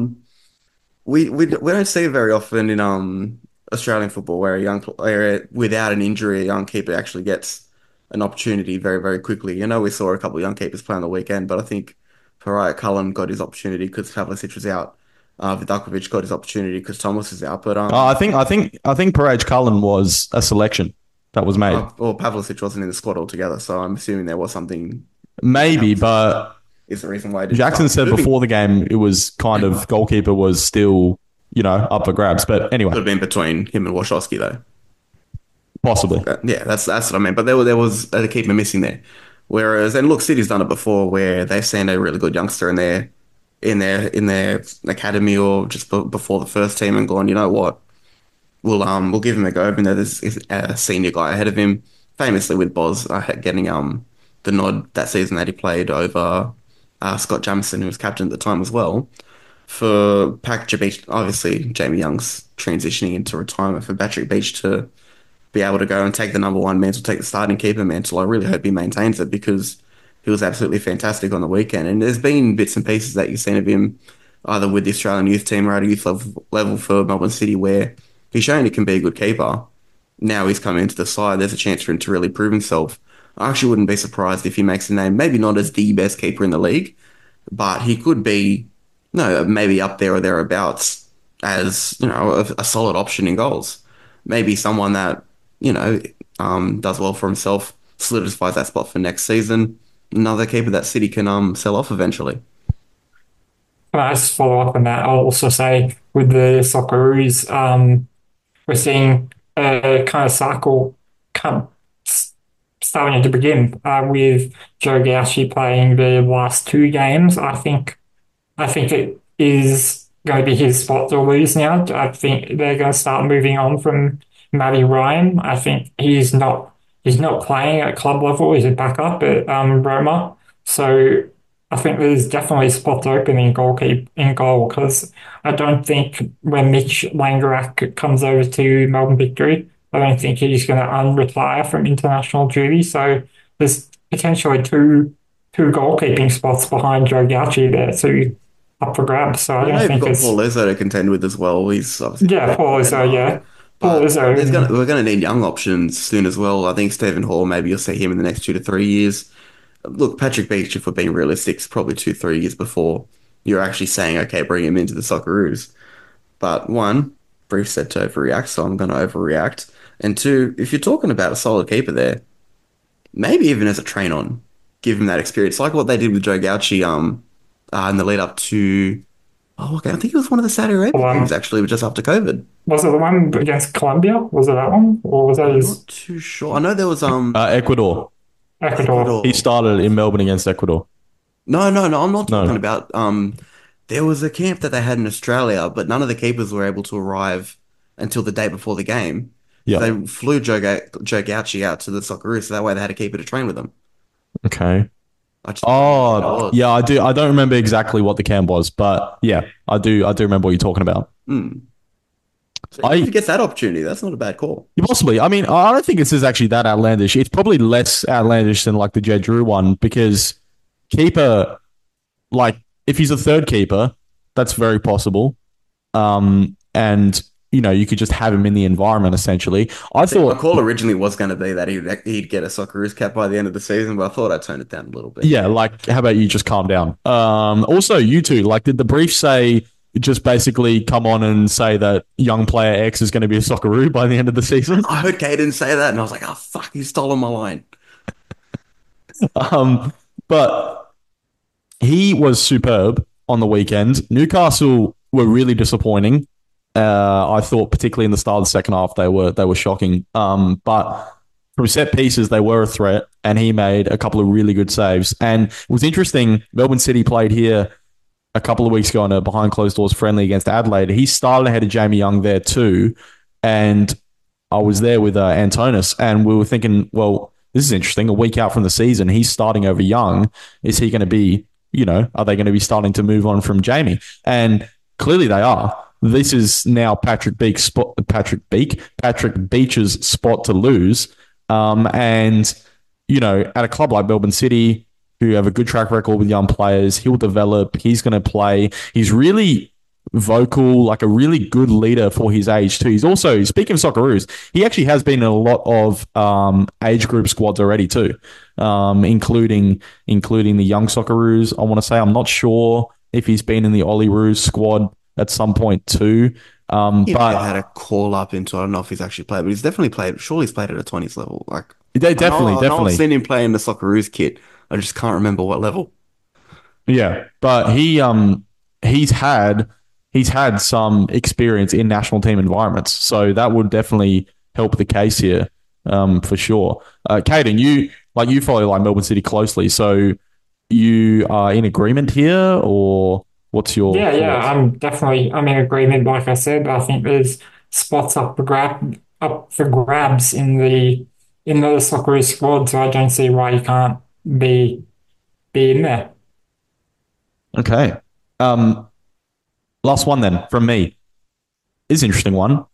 we don't see it very often in Australian football where a young player without an injury, a young keeper actually gets an opportunity very, very quickly. You know, we saw a couple of young keepers play on the weekend, but I think Pariah Cullen got his opportunity because Pavlicic was out. Vidakovic got his opportunity because Thomas is out. But I think Parage Cullen was a selection that was made. well, Pavlicic wasn't in the squad altogether, so I'm assuming there was something Maybe, else. but Is the reason why I didn't Jackson start said moving. before the game it was kind of goalkeeper was still, up for grabs. But Could anyway, have been between him and Wachowski though. possibly. Yeah, that's what I meant. But there was a keeper missing there. Whereas, and look, City's done it before, where they've seen a really good youngster in their academy or just before the first team and gone, you know what, we'll give him a go. Even though there's a senior guy ahead of him, famously with Boz getting the nod that season that he played over Scott Jamieson, who was captain at the time as well. For Patrick Beach, obviously Jamie Young's transitioning into retirement. For Patrick Beach to be able to go and take the number one mantle, take the starting keeper mantle. I really hope he maintains it because he was absolutely fantastic on the weekend. And there's been bits and pieces that you've seen of him either with the Australian youth team or at a youth level for Melbourne City where he's shown he can be a good keeper. Now he's come into the side. There's a chance for him to really prove himself. I actually wouldn't be surprised if he makes a name, maybe not as the best keeper in the league, but he could be, no, maybe up there or thereabouts as, a solid option in goals. Maybe someone that, does well for himself, solidifies that spot for next season. Another keeper that City can sell off eventually. Can I just follow up on that? I'll also say with the Socceroos, we're seeing a kind of cycle come starting to begin with Joe Gauchi playing the last two games. I think it is going to be his spot to lose now. I think they're going to start moving on from Matty Ryan. I think he's not playing at club level. He's a backup at Roma. So I think there's definitely spots open in goal because I don't think when Mitch Langerak comes over to Melbourne Victory, I don't think he's going to unretire from international duty. So there's potentially two goalkeeping spots behind Joe Gauchi there too up for grabs. So I I know don't you've think got it's Paul Izzo to contend with as well. He's obviously yeah, Paul in Izzo, Denmark. yeah. Paul But Izzo we're gonna need young options soon as well. I think Stephen Hall, maybe you'll see him in the next 2 to 3 years. Look, Patrick Beach, if we're being realistic, is probably 2, 3 years before you're actually saying, okay, bring him into the Socceroos. But one, Brief said to overreact, so I'm going to overreact. And two, if you're talking about a solid keeper there, maybe even as a train on, give him that experience, like what they did with Joe Gauchi in the lead up to, oh, okay, I think it was one of the Saudi Arabia games one. actually, just after COVID. Was it the one against Colombia? Was it that one? Or was that I'm his not too sure. I know there was Ecuador. Ecuador? He Ecuador. started in Melbourne against Ecuador. No, no, no. I'm not talking No. about. There was a camp that they had in Australia, but none of the keepers were able to arrive until the day before the game. So Yeah. they flew Joe Gauchi out to the Socceroos, so that way they had a keeper to train with them. Okay. I just don't remember what it Oh, was. yeah, I do. I don't remember exactly what the camp was, but yeah, I do. I do remember what you're talking about. Hmm. So even if I he gets that opportunity, that's not a bad call. Possibly. I mean, I don't think this is actually that outlandish. It's probably less outlandish than like the Jed Drew one because keeper, like if he's a third keeper, that's very possible. And you could just have him in the environment essentially. I See, my thought, call originally was going to be that he'd get a Socceroos cap by the end of the season, but I thought I'd tone it down a little bit. yeah, like how about you just calm down? Also, you two, like, did the brief say just basically come on and say that young player X is going to be a Socceroo by the end of the season? I heard Caden say that, and I was like, "Oh fuck, he's stolen my line." Um, but he was superb on the weekend. Newcastle were really disappointing. I thought, particularly in the start of the second half, they were shocking. But from set pieces, they were a threat, and he made a couple of really good saves. And it was interesting. Melbourne City played here a couple of weeks ago in a behind closed doors friendly against Adelaide. He started ahead of Jamie Young there too, and I was there with Antonis, and we were thinking, well, this is interesting. A week out from the season, he's starting over Young. Is he going to be, are they going to be starting to move on from Jamie? And clearly they are. This is now Patrick Beach's spot to lose. And at a club like Melbourne City, who have a good track record with young players, he'll develop. He's going to play. He's really vocal, like a really good leader for his age too. He's also, speaking of Socceroos, he actually has been in a lot of age group squads already too, including the young Socceroos. I want to say, I'm not sure if he's been in the Olyroos squad at some point too. But had a call up into, I don't know if he's actually played, but he's definitely played. Surely he's played at a 20s level. Like they definitely. I've seen him play in the Socceroos kit. I just can't remember what level. Yeah, but he's had some experience in national team environments, so that would definitely help the case here, for sure. Caden, you follow like Melbourne City closely, so you are in agreement here, or what's your Yeah, thoughts? I'm in agreement. Like I said, I think there's spots up for grabs in the soccer squad, so I don't see why you can't be be in there. Okay. Um, Last one then from me. Is an interesting one.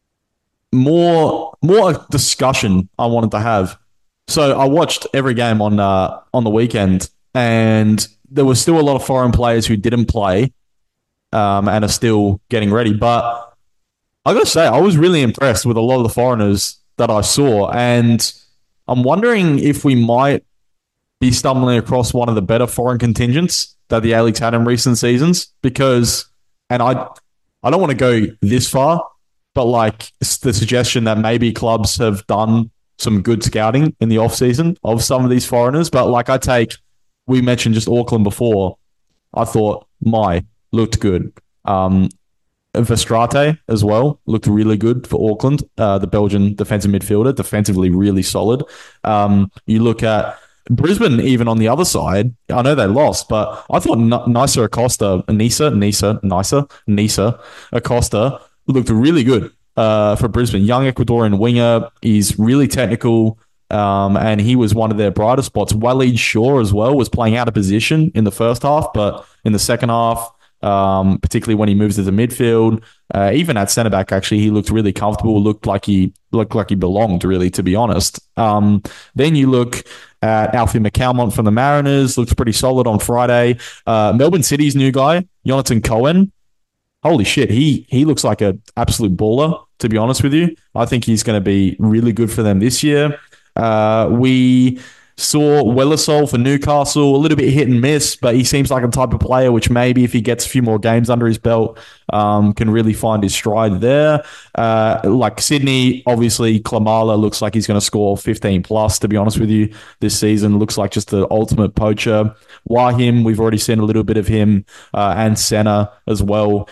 More a discussion I wanted to have. So I watched every game on the weekend, and there was still a lot of foreign players who didn't play, and are still getting ready. But I got to say, I was really impressed with a lot of the foreigners that I saw, and I'm wondering if we might be stumbling across one of the better foreign contingents that the A-League's had in recent seasons. Because, and I don't want to go this far, but like it's the suggestion that maybe clubs have done some good scouting in the off season of some of these foreigners. But like we mentioned just Auckland before. I thought looked good. Verstraete as well looked really good for Auckland, the Belgian defensive midfielder, defensively really solid. You look at Brisbane, even on the other side, I know they lost, but I thought Nisa Acosta looked really good for Brisbane. Young Ecuadorian winger. He's really technical, and he was one of their brighter spots. Waleed Shaw as well was playing out of position in the first half, but in the second half, particularly when he moves to the midfield, even at centre back, actually, he looked really comfortable. Looked like he belonged, really, to be honest. Then you look at Alfie McCalmont from the Mariners, looks pretty solid on Friday. Melbourne City's new guy, Jonathan Cohen. Holy shit, he looks like an absolute baller, to be honest with you. I think he's going to be really good for them this year. We saw Wellersol for Newcastle, a little bit hit and miss, but he seems like a type of player which maybe if he gets a few more games under his belt, can really find his stride there. Like Sydney, obviously, Klamala looks like he's going to score 15 plus, to be honest with you, this season. Looks like just the ultimate poacher. Wahim, we've already seen a little bit of him, and Senna as well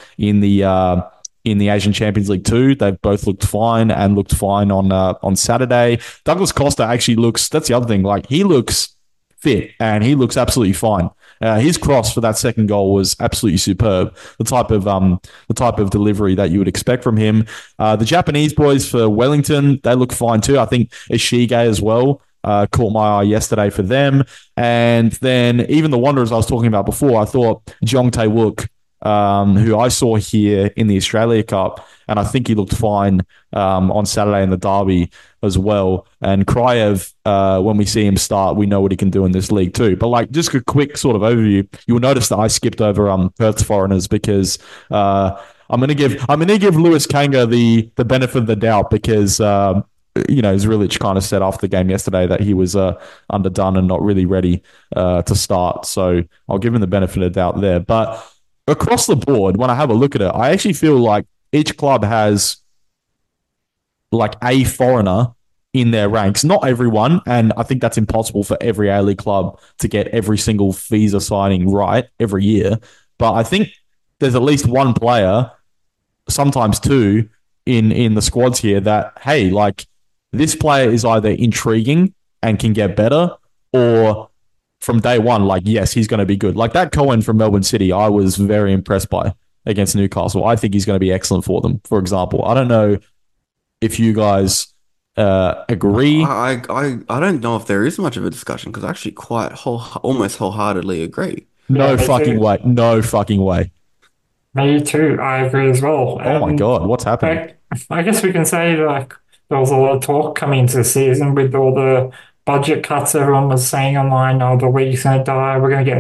in the Asian Champions League too. They've both looked fine and looked fine on Saturday. Douglas Costa actually looks, that's the other thing, like he looks fit and he looks absolutely fine. His cross for that second goal was absolutely superb. The type of delivery that you would expect from him. The Japanese boys for Wellington, they look fine too. I think Ishige as well caught my eye yesterday for them. And then even the Wanderers I was talking about before, I thought Jong Tae-wook, who I saw here in the Australia Cup, and I think he looked fine on Saturday in the derby as well. And Kriev, when we see him start, we know what he can do in this league too. But like just a quick sort of overview, you'll notice that I skipped over Perth's foreigners because I'm gonna give Lewis Kanga the benefit of the doubt because Zrilic kind of said after the game yesterday that he was underdone and not really ready to start. So I'll give him the benefit of the doubt there. But across the board, when I have a look at it, I actually feel like each club has like a foreigner in their ranks. Not everyone, and I think that's impossible for every A-League club to get every single visa signing right every year. But I think there's at least one player, sometimes two, in the squads here that, hey, like this player is either intriguing and can get better, or from day one, like, yes, he's going to be good. Like that Cohen from Melbourne City, I was very impressed by against Newcastle. I think he's going to be excellent for them, for example. I don't know if you guys agree. I don't know if there is much of a discussion because I actually almost wholeheartedly agree. No me fucking too. way. No fucking way. Me too. I agree as well. Oh my And God, what's happening? I guess we can say like there was a lot of talk coming into the season with all the budget cuts. Everyone was saying online, "Oh, the league's going to die. We're going to get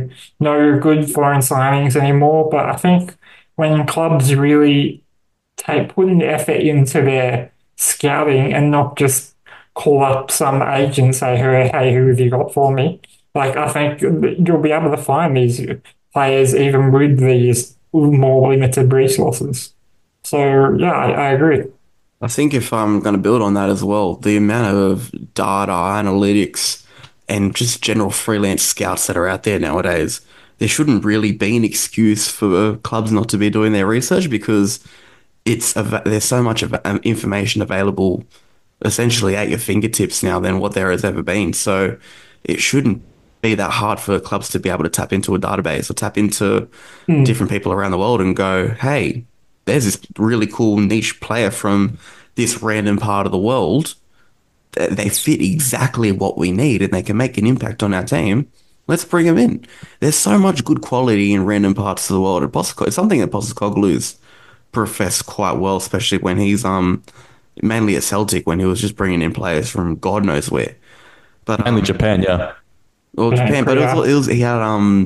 no good foreign signings anymore." But I think when clubs really put an effort into their scouting and not just call up some agent and say, hey, who have you got for me? Like, I think you'll be able to find these players even with these more limited resources. So, yeah, I agree. I think if I'm going to build on that as well, the amount of data, analytics, and just general freelance scouts that are out there nowadays, there shouldn't really be an excuse for clubs not to be doing their research because there's so much of information available essentially at your fingertips now than what there has ever been. So it shouldn't be that hard for clubs to be able to tap into a database or tap into Mm. different people around the world and go, hey, there's this really cool niche player from this random part of the world. They fit exactly what we need and they can make an impact on our team. Let's bring them in. There's so much good quality in random parts of the world. And it's something that Postecoglou's professed quite well, especially when he's mainly at Celtic when he was just bringing in players from God knows where. But Mainly Japan, yeah. well, Yeah, Japan, but Korea. he had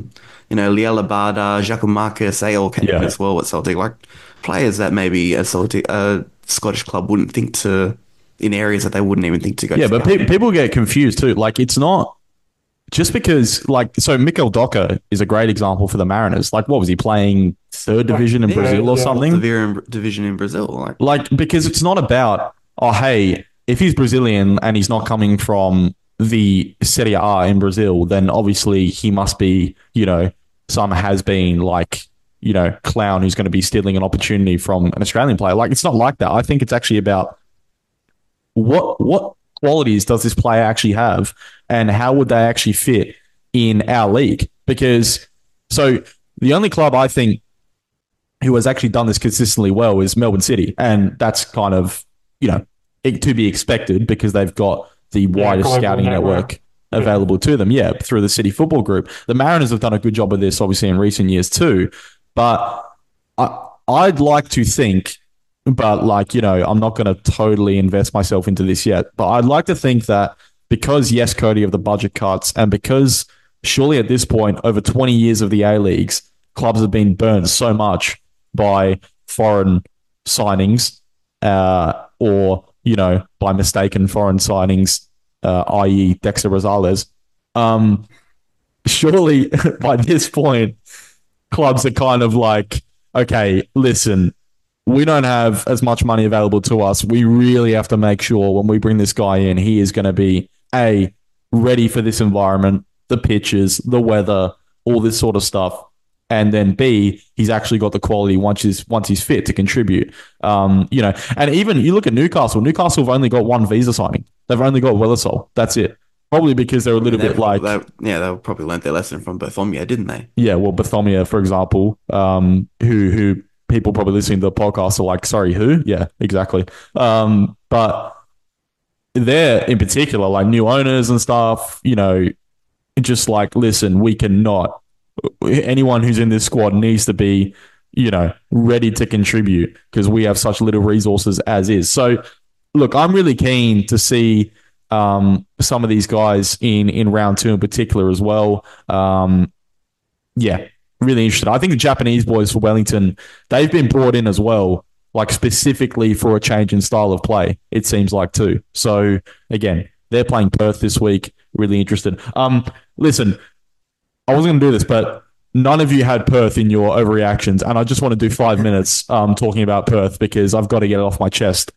Liel Abada, Giacomakis, they all came in Yeah. as well at Celtic, like players that maybe a Scottish club wouldn't think to in areas that they wouldn't even think to go Yeah, but scout. people get confused too. Like, it's not just because, like, so Mikel Docker is a great example for the Mariners. Like, what was he playing? Third division in Yeah, Brazil or yeah. something? the division in Brazil, like Like, because it's not about, oh, hey, if he's Brazilian and he's not coming from the Serie A in Brazil, then obviously he must be, some has been like, clown who's going to be stealing an opportunity from an Australian player. Like, it's not like that. I think it's actually about what qualities does this player actually have and how would they actually fit in our league? Because so the only club I think who has actually done this consistently well is Melbourne City. And that's kind of, to be expected because they've got the widest global scouting network available to them. Yeah, through the City Football Group. The Mariners have done a good job of this, obviously, in recent years too. But I'd like to think, but I'm not going to totally invest myself into this yet. But I'd like to think that because, yes, Cody, of the budget cuts, and because surely at this point, over 20 years of the A-Leagues, clubs have been burned so much by foreign signings or, by mistaken foreign signings, i.e. Dexter Rosales. Surely by this point, clubs are kind of like, okay, listen, we don't have as much money available to us. We really have to make sure when we bring this guy in, he is going to be ready for this environment, the pitches, the weather, all this sort of stuff. And then B, he's actually got the quality once he's fit to contribute. And even you look at Newcastle. Newcastle have only got one visa signing. They've only got Willisol. That's it. Probably because they're a little bit like they probably learnt their lesson from Berthomeu, didn't they? Yeah, well, Berthomeu, for example, who people probably listening to the podcast are like, sorry, who? Yeah, exactly. But they're in particular like new owners and stuff, just like, listen, we cannot, anyone who's in this squad needs to be, ready to contribute because we have such little resources as is. So look, I'm really keen to see some of these guys in round 2 in particular as well. Yeah, really interested. I think the Japanese boys for Wellington, they've been brought in as well, like specifically for a change in style of play, it seems like too. So again, they're playing Perth this week. Really interested. Listen, I wasn't going to do this, but none of you had Perth in your overreactions, and I just want to do 5 minutes talking about Perth because I've got to get it off my chest.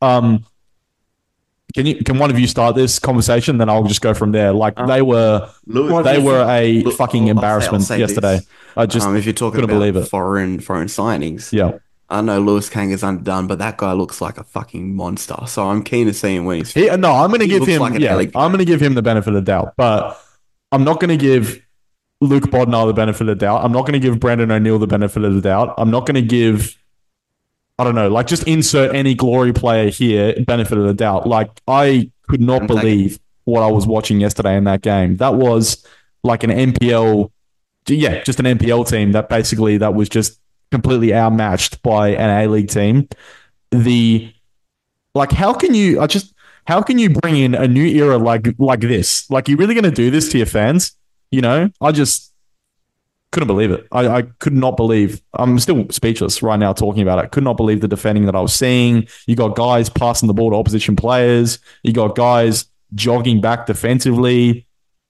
Can one of you start this conversation? Then I'll just go from there. Like they were a fucking embarrassment yesterday. I just if you're talking couldn't about believe it. foreign signings, Yeah, I know Lewis Kang is underdone, but that guy looks like a fucking monster. So I'm keen to see him when he's. I'm going to give looks him. like an Yeah, A-League I'm going to give him the benefit of the doubt, but I'm not going to give Luke Bodnar the benefit of the doubt. I'm not going to give Brandon O'Neill the benefit of the doubt. I'm not going to give. I don't know, like just insert any glory player here, benefit of the doubt. Like I could not believe what I was watching yesterday in that game. That was like an NPL yeah, just an NPL team that was just completely outmatched by an A-League team. The like, how can you bring in a new era like this? Like, you really going to do this to your fans? You know, I just couldn't believe it. I could not believe. I'm still speechless right now talking about it. Could not believe the defending that I was seeing. You got guys passing the ball to opposition players. You got guys jogging back defensively.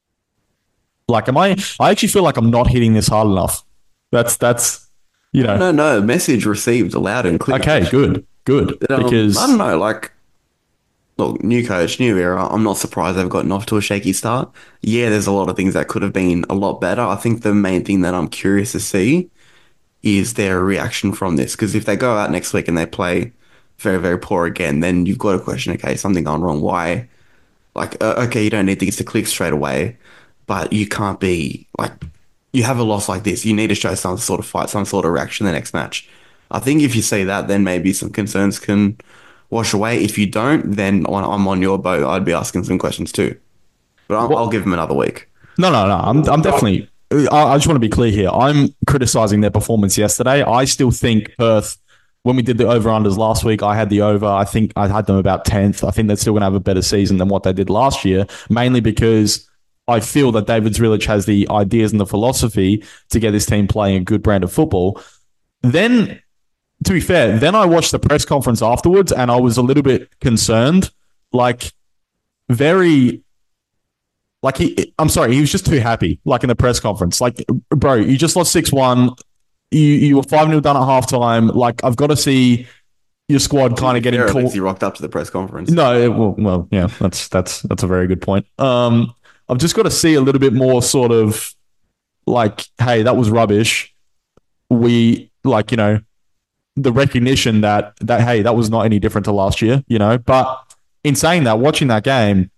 Like, I actually feel like I'm not hitting this hard enough. That's you know. No. Message received loud and clear. Okay, good. Because I don't know, like, look, new coach, new era. I'm not surprised they've gotten off to a shaky start. Yeah, there's a lot of things that could have been a lot better. I think the main thing that I'm curious to see is their reaction from this. Because if they go out next week and they play very, very poor again, then you've got to question, okay, something gone wrong. Why? Like, okay, you don't need things to click straight away, but you can't be like, you have a loss like this. You need to show some sort of fight, some sort of reaction the next match. I think if you see that, then maybe some concerns can wash away. If you don't, then I'm on your boat. I'd be asking some questions too. But I'll give them another week. No. I'm definitely. I just want to be clear here. I'm criticizing their performance yesterday. I still think Perth, when we did the over-unders last week, I had the over. I think I had them about 10th. I think they're still going to have a better season than what they did last year, mainly because I feel that David Zrilic has the ideas and the philosophy to get this team playing a good brand of football. Then, to be fair, then I watched the press conference afterwards and I was a little bit concerned. Like, very... Like, I'm sorry, he was just too happy, like, in the press conference. Like, bro, you just lost 6-1. You were 5-0 down at halftime. Like, I've got to see your squad kind of getting called. He rocked up to the press conference. No, well, yeah, that's a very good point. I've just got to see a little bit more sort of like, hey, that was rubbish. We, like, you know, the recognition that hey, that was not any different to last year, you know. But in saying that, watching that game,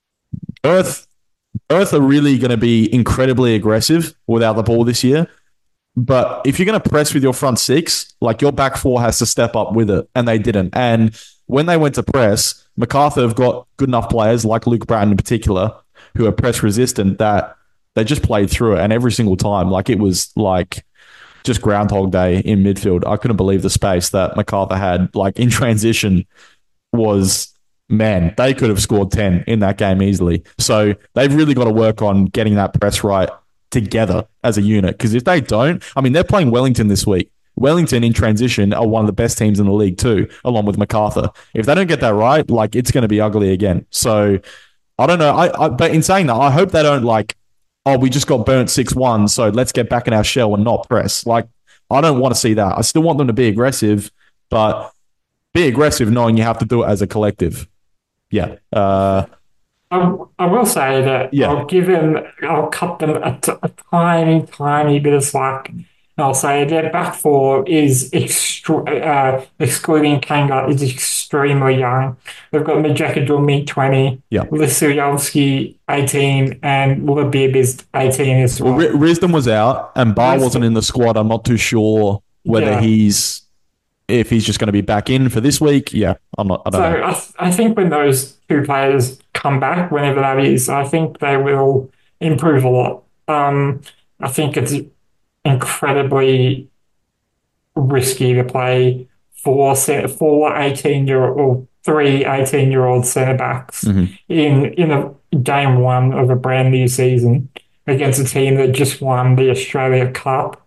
Earth are really going to be incredibly aggressive without the ball this year. But if you're going to press with your front six, like, your back four has to step up with it, and they didn't. And when they went to press, MacArthur have got good enough players, like Luke Bratton in particular, who are press resistant, that they just played through it. And every single time, like, it was like just Groundhog Day in midfield. I couldn't believe the space that MacArthur had, like, in transition was... Man, they could have scored 10 in that game easily. So they've really got to work on getting that press right together as a unit. Because if they don't, I mean, they're playing Wellington this week. Wellington in transition are one of the best teams in the league too, along with MacArthur. If they don't get that right, like, it's going to be ugly again. So I don't know. But in saying that, I hope they don't like, oh, we just got burnt 6-1, so let's get back in our shell and not press. Like, I don't want to see that. I still want them to be aggressive, but be aggressive knowing you have to do it as a collective. Yeah. I will say that Yeah. I'll cut them a tiny, tiny bit of slack. I'll say their back four is excluding Kanga, is extremely young. They've got Majeka Dummi, 20, Yeah. Lisuyovsky, 18, and Labib is 18 as well. Well, Risdon was out and Bar wasn't in the squad. I'm not too sure whether if he's just going to be back in for this week. Yeah, I don't know. I think when those two players come back, whenever that is, I think they will improve a lot. I think it's incredibly risky to play four 18-year-old or three 18-year-old centre backs in a game one of a brand new season against a team that just won the Australia Cup.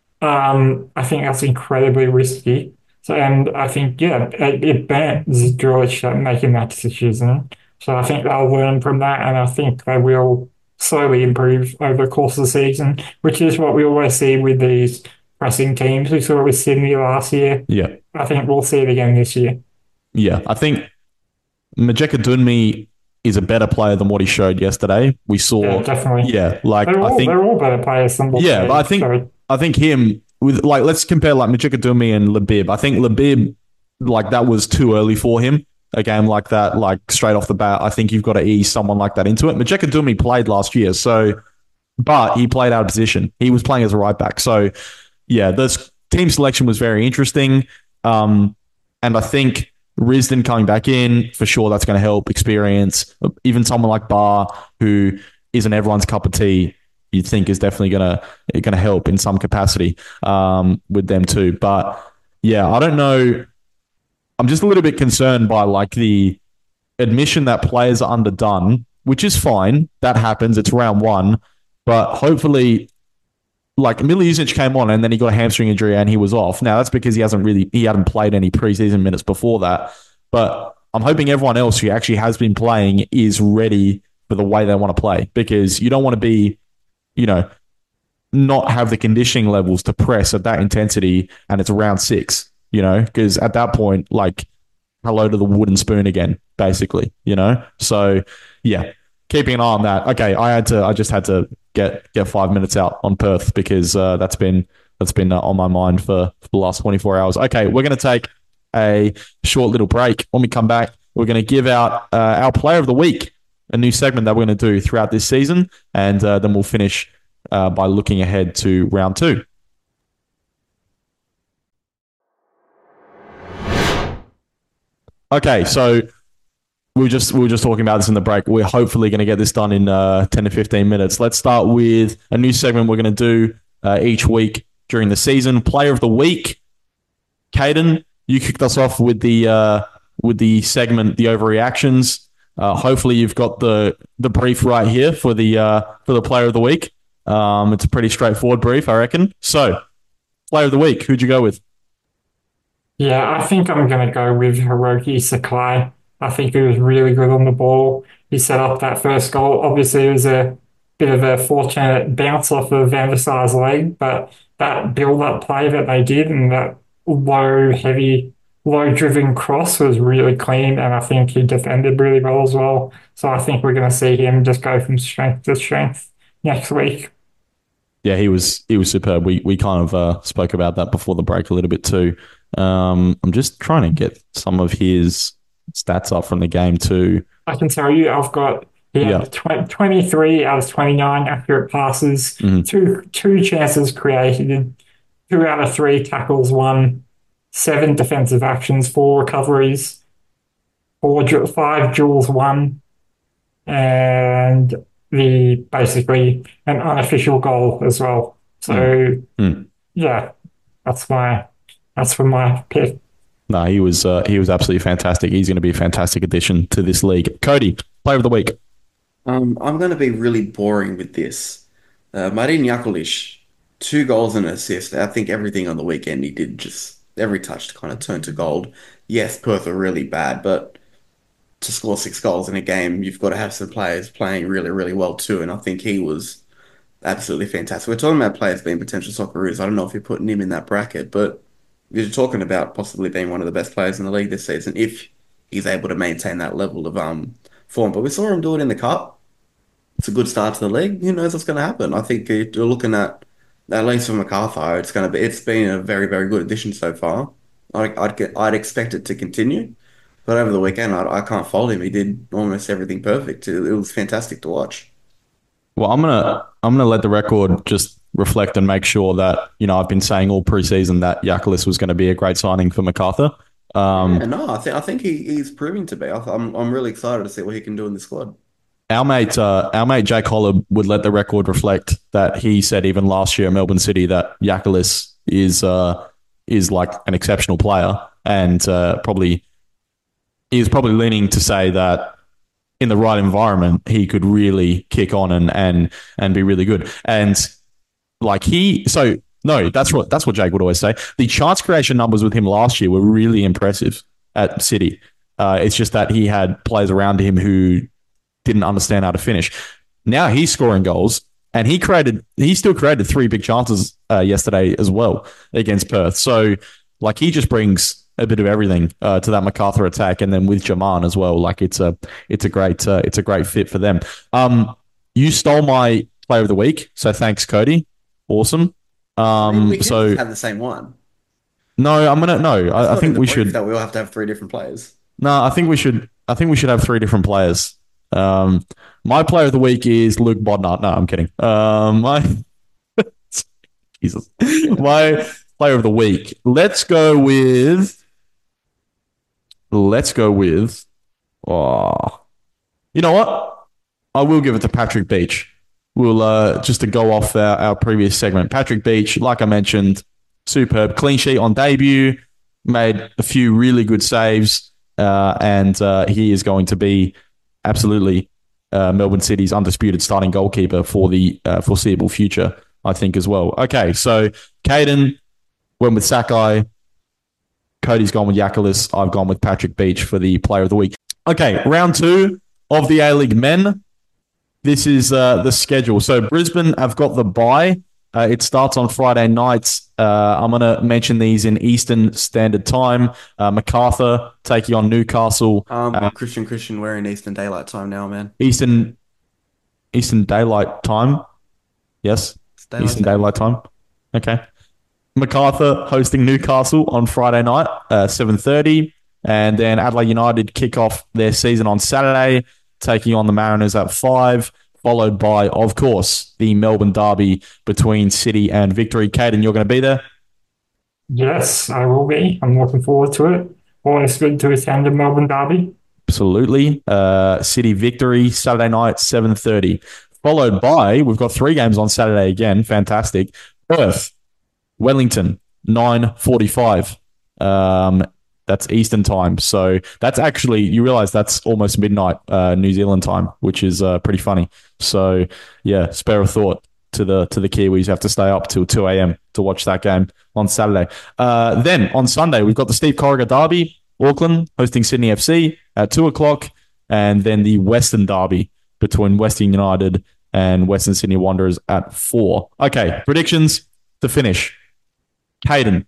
I think that's incredibly risky. So, and I think, it burnt Zdrilic making that decision. So I think they'll learn from that, and I think they will slowly improve over the course of the season, which is what we always see with these pressing teams. We saw it with Sydney last year. Yeah. I think we'll see it again this year. Yeah, I think Majeka Dunmi is a better player than what he showed yesterday. We saw... definitely. Yeah, like, they're all better players than what but I think him... With, like, let's compare, like, Majeka Dummi and Labib. I think Labib, like, that was too early for him. A game like that, like, straight off the bat, I think you've got to ease someone like that into it. Majeka Dummi played last year, but he played out of position. He was playing as a right back. So, yeah, this team selection was very interesting. And I think Risdon coming back in, for sure, that's going to help experience. Even someone like Bar, who isn't everyone's cup of tea, you'd think is definitely gonna help in some capacity with them too. But yeah, I don't know. I'm just a little bit concerned by like the admission that players are underdone, which is fine. That happens. It's round one. But hopefully, like Miliusic came on and then he got a hamstring injury and he was off. Now that's because he hadn't played any preseason minutes before that. But I'm hoping everyone else who actually has been playing is ready for the way they want to play, because you don't want to be, you know, not have the conditioning levels to press at that intensity and it's round 6, you know, because at that point, like, hello to the wooden spoon again, basically, you know? So yeah, keeping an eye on that. Okay, I just had to get 5 minutes out on Perth because that's been on my mind for the last 24 hours. Okay, we're going to take a short little break. When we come back, we're going to give out our player of the week, a new segment that we're going to do throughout this season, and then we'll finish by looking ahead to round 2. Okay, so we were just talking about this in the break. We're hopefully going to get this done in 10 to 15 minutes. Let's start with a new segment we're going to do each week during the season. Player of the week. Caden, you kicked us off with the segment, the overreactions. Hopefully you've got the brief right here for the player of the week. It's a pretty straightforward brief, I reckon. So, player of the week, who'd you go with? Yeah, I think I'm going to go with Hiroki Sakai. I think he was really good on the ball. He set up that first goal. Obviously, it was a bit of a fortunate bounce off of Van der Sar's leg, but that build-up play that they did and that low-driven cross was really clean, and I think he defended really well as well. So I think we're going to see him just go from strength to strength next week. Yeah, he was superb. We kind of spoke about that before the break a little bit too. I'm just trying to get some of his stats up from the game too. I can tell you, he had 23 out of 29 accurate passes, two chances created, 2 out of 3 tackles won, 7 defensive actions, 4 recoveries, 5 duels won, and basically an unofficial goal as well. So yeah, that's for my pick. No, he was absolutely fantastic. He's going to be a fantastic addition to this league. Cody, player of the week. I'm going to be really boring with this. Marin Jakolic, 2 goals and an assist. I think everything on the weekend he did, just every touch kind of turned to gold. Yes, Perth are really bad, but to score 6 goals in a game, you've got to have some players playing really, really well too. And I think he was absolutely fantastic. We're talking about players being potential Socceroos. I don't know if you're putting him in that bracket, but you're talking about possibly being one of the best players in the league this season if he's able to maintain that level of form. But we saw him do it in the cup. It's a good start to the league. Who knows what's going to happen? I think you're looking at least for MacArthur, it's been a very, very good addition so far. I'd expect it to continue. But over the weekend, I can't fault him. He did almost everything perfect. It was fantastic to watch. Well, I'm gonna let the record just reflect and make sure that, you know, I've been saying all preseason that Jakulis was going to be a great signing for MacArthur. No, I think he's proving to be. I'm really excited to see what he can do in the squad. Our mate Jake Holler would let the record reflect that he said even last year at Melbourne City that Jakulis is like an exceptional player, and he was probably leaning to say that in the right environment he could really kick on and be really good. And like that's what Jake would always say. The chance creation numbers with him last year were really impressive at City. It's just that he had players around him who didn't understand how to finish. Now he's scoring goals, and he still created 3 big chances yesterday as well against Perth. So like he just brings a bit of everything to that MacArthur attack, and then with Jaman as well. Like it's a great fit for them. You stole my player of the week, so thanks, Cody. Awesome. We can have the same one. No, I think we should. That we all have to have 3 different players. No, I think we should have 3 different players. My player of the week is Luke Bodnar. No, I'm kidding. Jesus. My player of the week. Let's go with. Oh, you know what? I will give it to Patrick Beach. we'll just to go off our previous segment. Patrick Beach, like I mentioned, superb clean sheet on debut, made a few really good saves, and he is going to be absolutely Melbourne City's undisputed starting goalkeeper for the foreseeable future, I think, as well. Okay, so Caden went with Sakai. Cody's gone with Yakulis. I've gone with Patrick Beach for the player of the week. Okay, round 2 of the A-League men. This is the schedule. So Brisbane have got the bye. It starts on Friday nights. I'm going to mention these in Eastern Standard Time. MacArthur taking on Newcastle. Christian, we're in Eastern Daylight Time now, man. Eastern Daylight Time. Yes, Eastern Daylight Time. Okay. MacArthur hosting Newcastle on Friday night, 7:30. And then Adelaide United kick off their season on Saturday, taking on the Mariners at 5, followed by, of course, the Melbourne derby between City and Victory. Caden, you're going to be there? Yes, I will be. I'm looking forward to it. Always good to attend the Melbourne derby. Absolutely. City Victory, Saturday night, 7:30. Followed by, we've got 3 games on Saturday again. Fantastic. Perth, Wellington, 9:45. That's Eastern time. So that's actually, you realize that's almost midnight New Zealand time, which is pretty funny. So yeah, spare a thought to the Kiwis. Have to stay up till 2 a.m. to watch that game on Saturday. Then on Sunday, we've got the Steve Corrigan Derby, Auckland hosting Sydney FC at 2 o'clock. And then the Western Derby between Western United and Western Sydney Wanderers at 4. Okay, predictions to finish. Caden.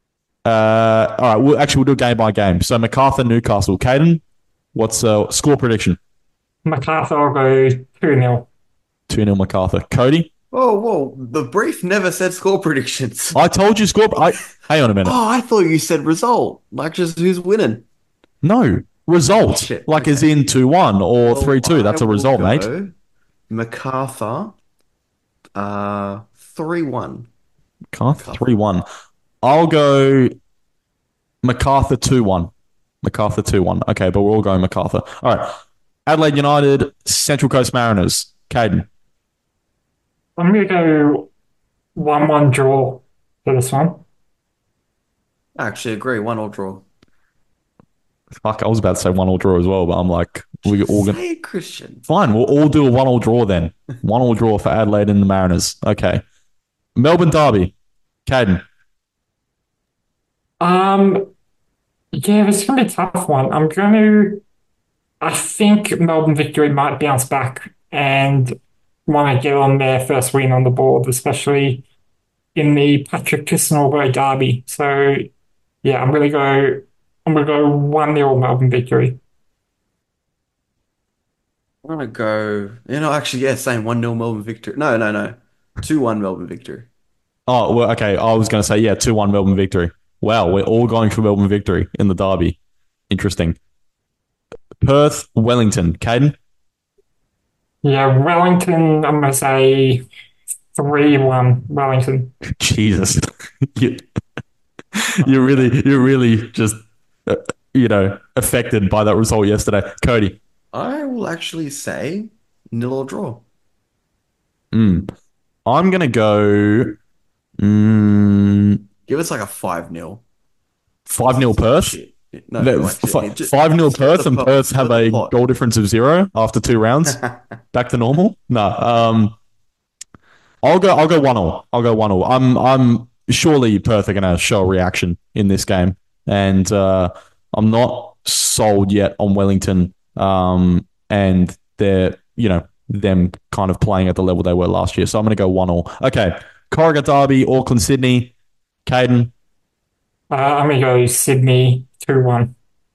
All right, we'll do game by game. So MacArthur, Newcastle. Caden, what's score prediction? MacArthur will go 2-0. 2-0 MacArthur. Cody? Whoa. The brief never said score predictions. I told you score. Hang on a minute. Oh, I thought you said result. Like just who's winning. No. Result. Shit. Like as in 2-1 or 3-2. That's a result, mate. MacArthur, 3-1. MacArthur 3-1. I'll go MacArthur 2-1. MacArthur 2-1. Okay, but we're all going MacArthur. All right. Adelaide United, Central Coast Mariners. Caden. I'm going to go 1-1 draw for this one. I actually agree. 1-1 draw. Fuck, I was about to say 1-1 draw as well, but I'm like, we all going to Christian. Fine, we'll all do a 1-1 draw then. 1-1 draw for Adelaide and the Mariners. Okay. Melbourne Derby. Caden. Yeah, this is going to be a tough one. I think Melbourne Victory might bounce back and want to get on their first win on the board, especially in the Patrick Kisnorbo derby. So, yeah, I'm going to go 1-0 Melbourne Victory. I'm going to go, actually, yeah, same 1-0 Melbourne Victory. No. 2-1 Melbourne Victory. Oh, well, okay. I was going to say, yeah, 2-1 Melbourne Victory. Wow, we're all going for Melbourne Victory in the derby. Interesting. Perth, Wellington. Caden? Yeah, Wellington, I'm going to say 3-1 Wellington. Jesus. You're really just, affected by that result yesterday. Cody? I will actually say 0 or draw. I'm going to go... Give us like a 5-0. 5-0 Perth? No, 5-0 Perth, and Perth have a goal difference of 0 after 2 rounds. Back to normal? No. I'll go 1-0. I'll go 1-0. I'm surely Perth are going to show a reaction in this game, and I'm not sold yet on Wellington. And they're them kind of playing at the level they were last year. So I'm going to go 1-0. Okay, Corrigan Derby, Auckland, Sydney. Caden? I'm going to go Sydney 2-1.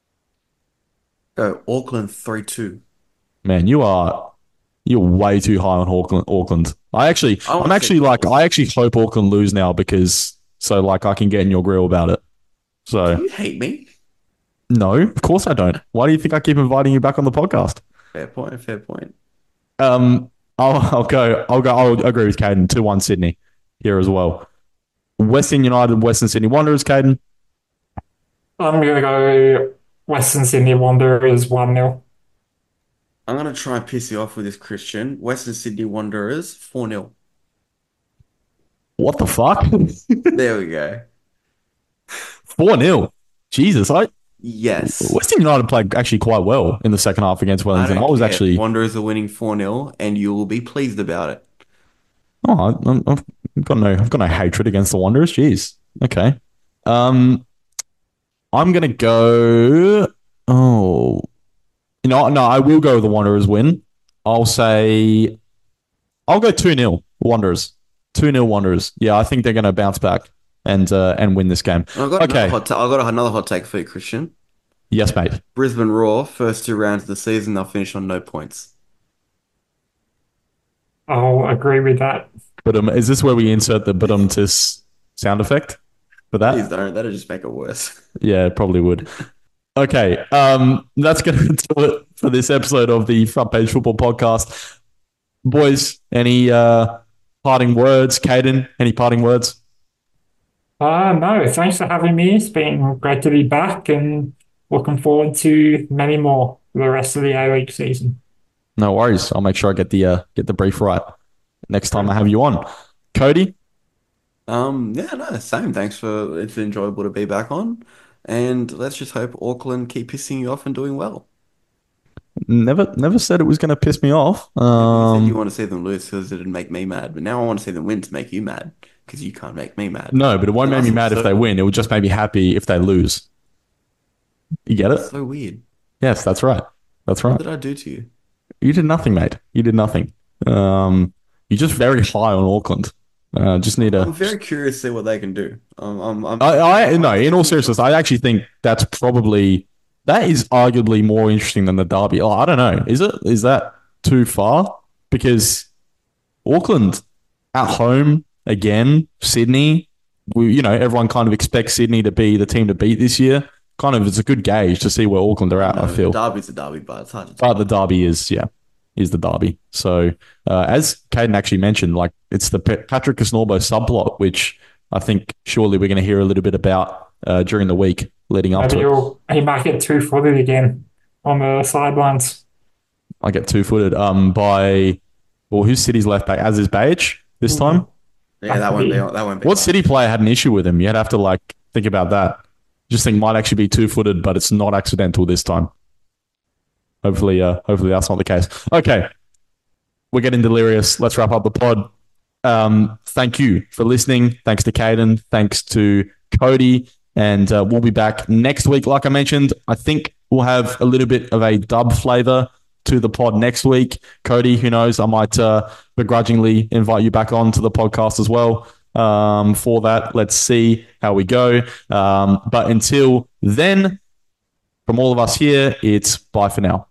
Go Auckland 3-2. Man, you're way too high on Auckland. I actually hope Auckland lose now because I can get in your grill about it. So do you hate me? No, of course I don't. Why do you think I keep inviting you back on the podcast? Fair point. I'll agree with Caden. 2-1 Sydney here as well. Western United, Western Sydney Wanderers, Caden? I'm going to go Western Sydney Wanderers 1-0. I'm gonna try and piss you off with this, Christian. Western Sydney Wanderers 4-0. What the fuck? There we go. 4-0. Jesus, Yes. Western United played actually quite well in the second half against I Wellington. I don't was care. actually, Wanderers are winning 4-0 and you will be pleased about it. I've got no hatred against the Wanderers. Jeez. Okay. Um, I'm gonna go. Oh, no, I will go with the Wanderers win. I'll say I'll go 2-0 Wanderers. 2-0 Wanderers. Yeah, I think they're gonna bounce back and win this game. Okay. I got another hot take for you, Christian. Yes, mate. Brisbane Roar, first 2 rounds of the season, they'll finish on no points. I'll agree with that. But is this where we insert the tis sound effect for Please that? don't. That'll just make it worse. Yeah, it probably would. Okay, that's going to do it for this episode of the Front Page Football Podcast. Boys, any parting words? Caden, any parting words? No, thanks for having me. It's been great to be back and looking forward to many more for the rest of the A-League season. No worries. I'll make sure I get the brief right next time I have you on. Cody, Yeah, no, same. Thanks for it's enjoyable to be back on. And let's just hope Auckland keep pissing you off and doing well. never said it was going to piss me off. You said you want to see them lose because it'd make me mad, but now I want to see them win to make you mad because you can't make me mad. No, but it won't make me That's mad if they win. It will just make me happy if they lose. You get it? so weird. Yes, that's right. That's right. What did I do to you? You did nothing, mate. You did nothing. You're just very high on Auckland. Just need I'm a. very curious to see what they can do. No. In all seriousness, I actually think that is arguably more interesting than the derby. Oh, I don't know. Is it? Is that too far? Because Auckland at home again, Sydney. Everyone kind of expects Sydney to be the team to beat this year. Kind of, it's a good gauge to see where Auckland are at. I feel. Derby's a derby, but it's hard to But tell. the derby is the derby. So as Caden actually mentioned, like it's the Patrick Casnorbo subplot, which I think surely we're going to hear a little bit about during the week leading up Maybe to it. he might get two-footed again on the sidelines. I get two-footed by who's City's left back? Aziz Behich this time. Yeah, that won't be What hard. City player had an issue with him? You'd have to think about that. Just think might actually be two-footed, but it's not accidental this time. Hopefully that's not the case. Okay, we're getting delirious. Let's wrap up the pod. Thank you for listening. Thanks to Caden. Thanks to Cody. And we'll be back next week. Like I mentioned, I think we'll have a little bit of a dub flavor to the pod next week. Cody, who knows? I might begrudgingly invite you back on to the podcast as well. For that, let's see how we go. But until then, from all of us here, it's bye for now.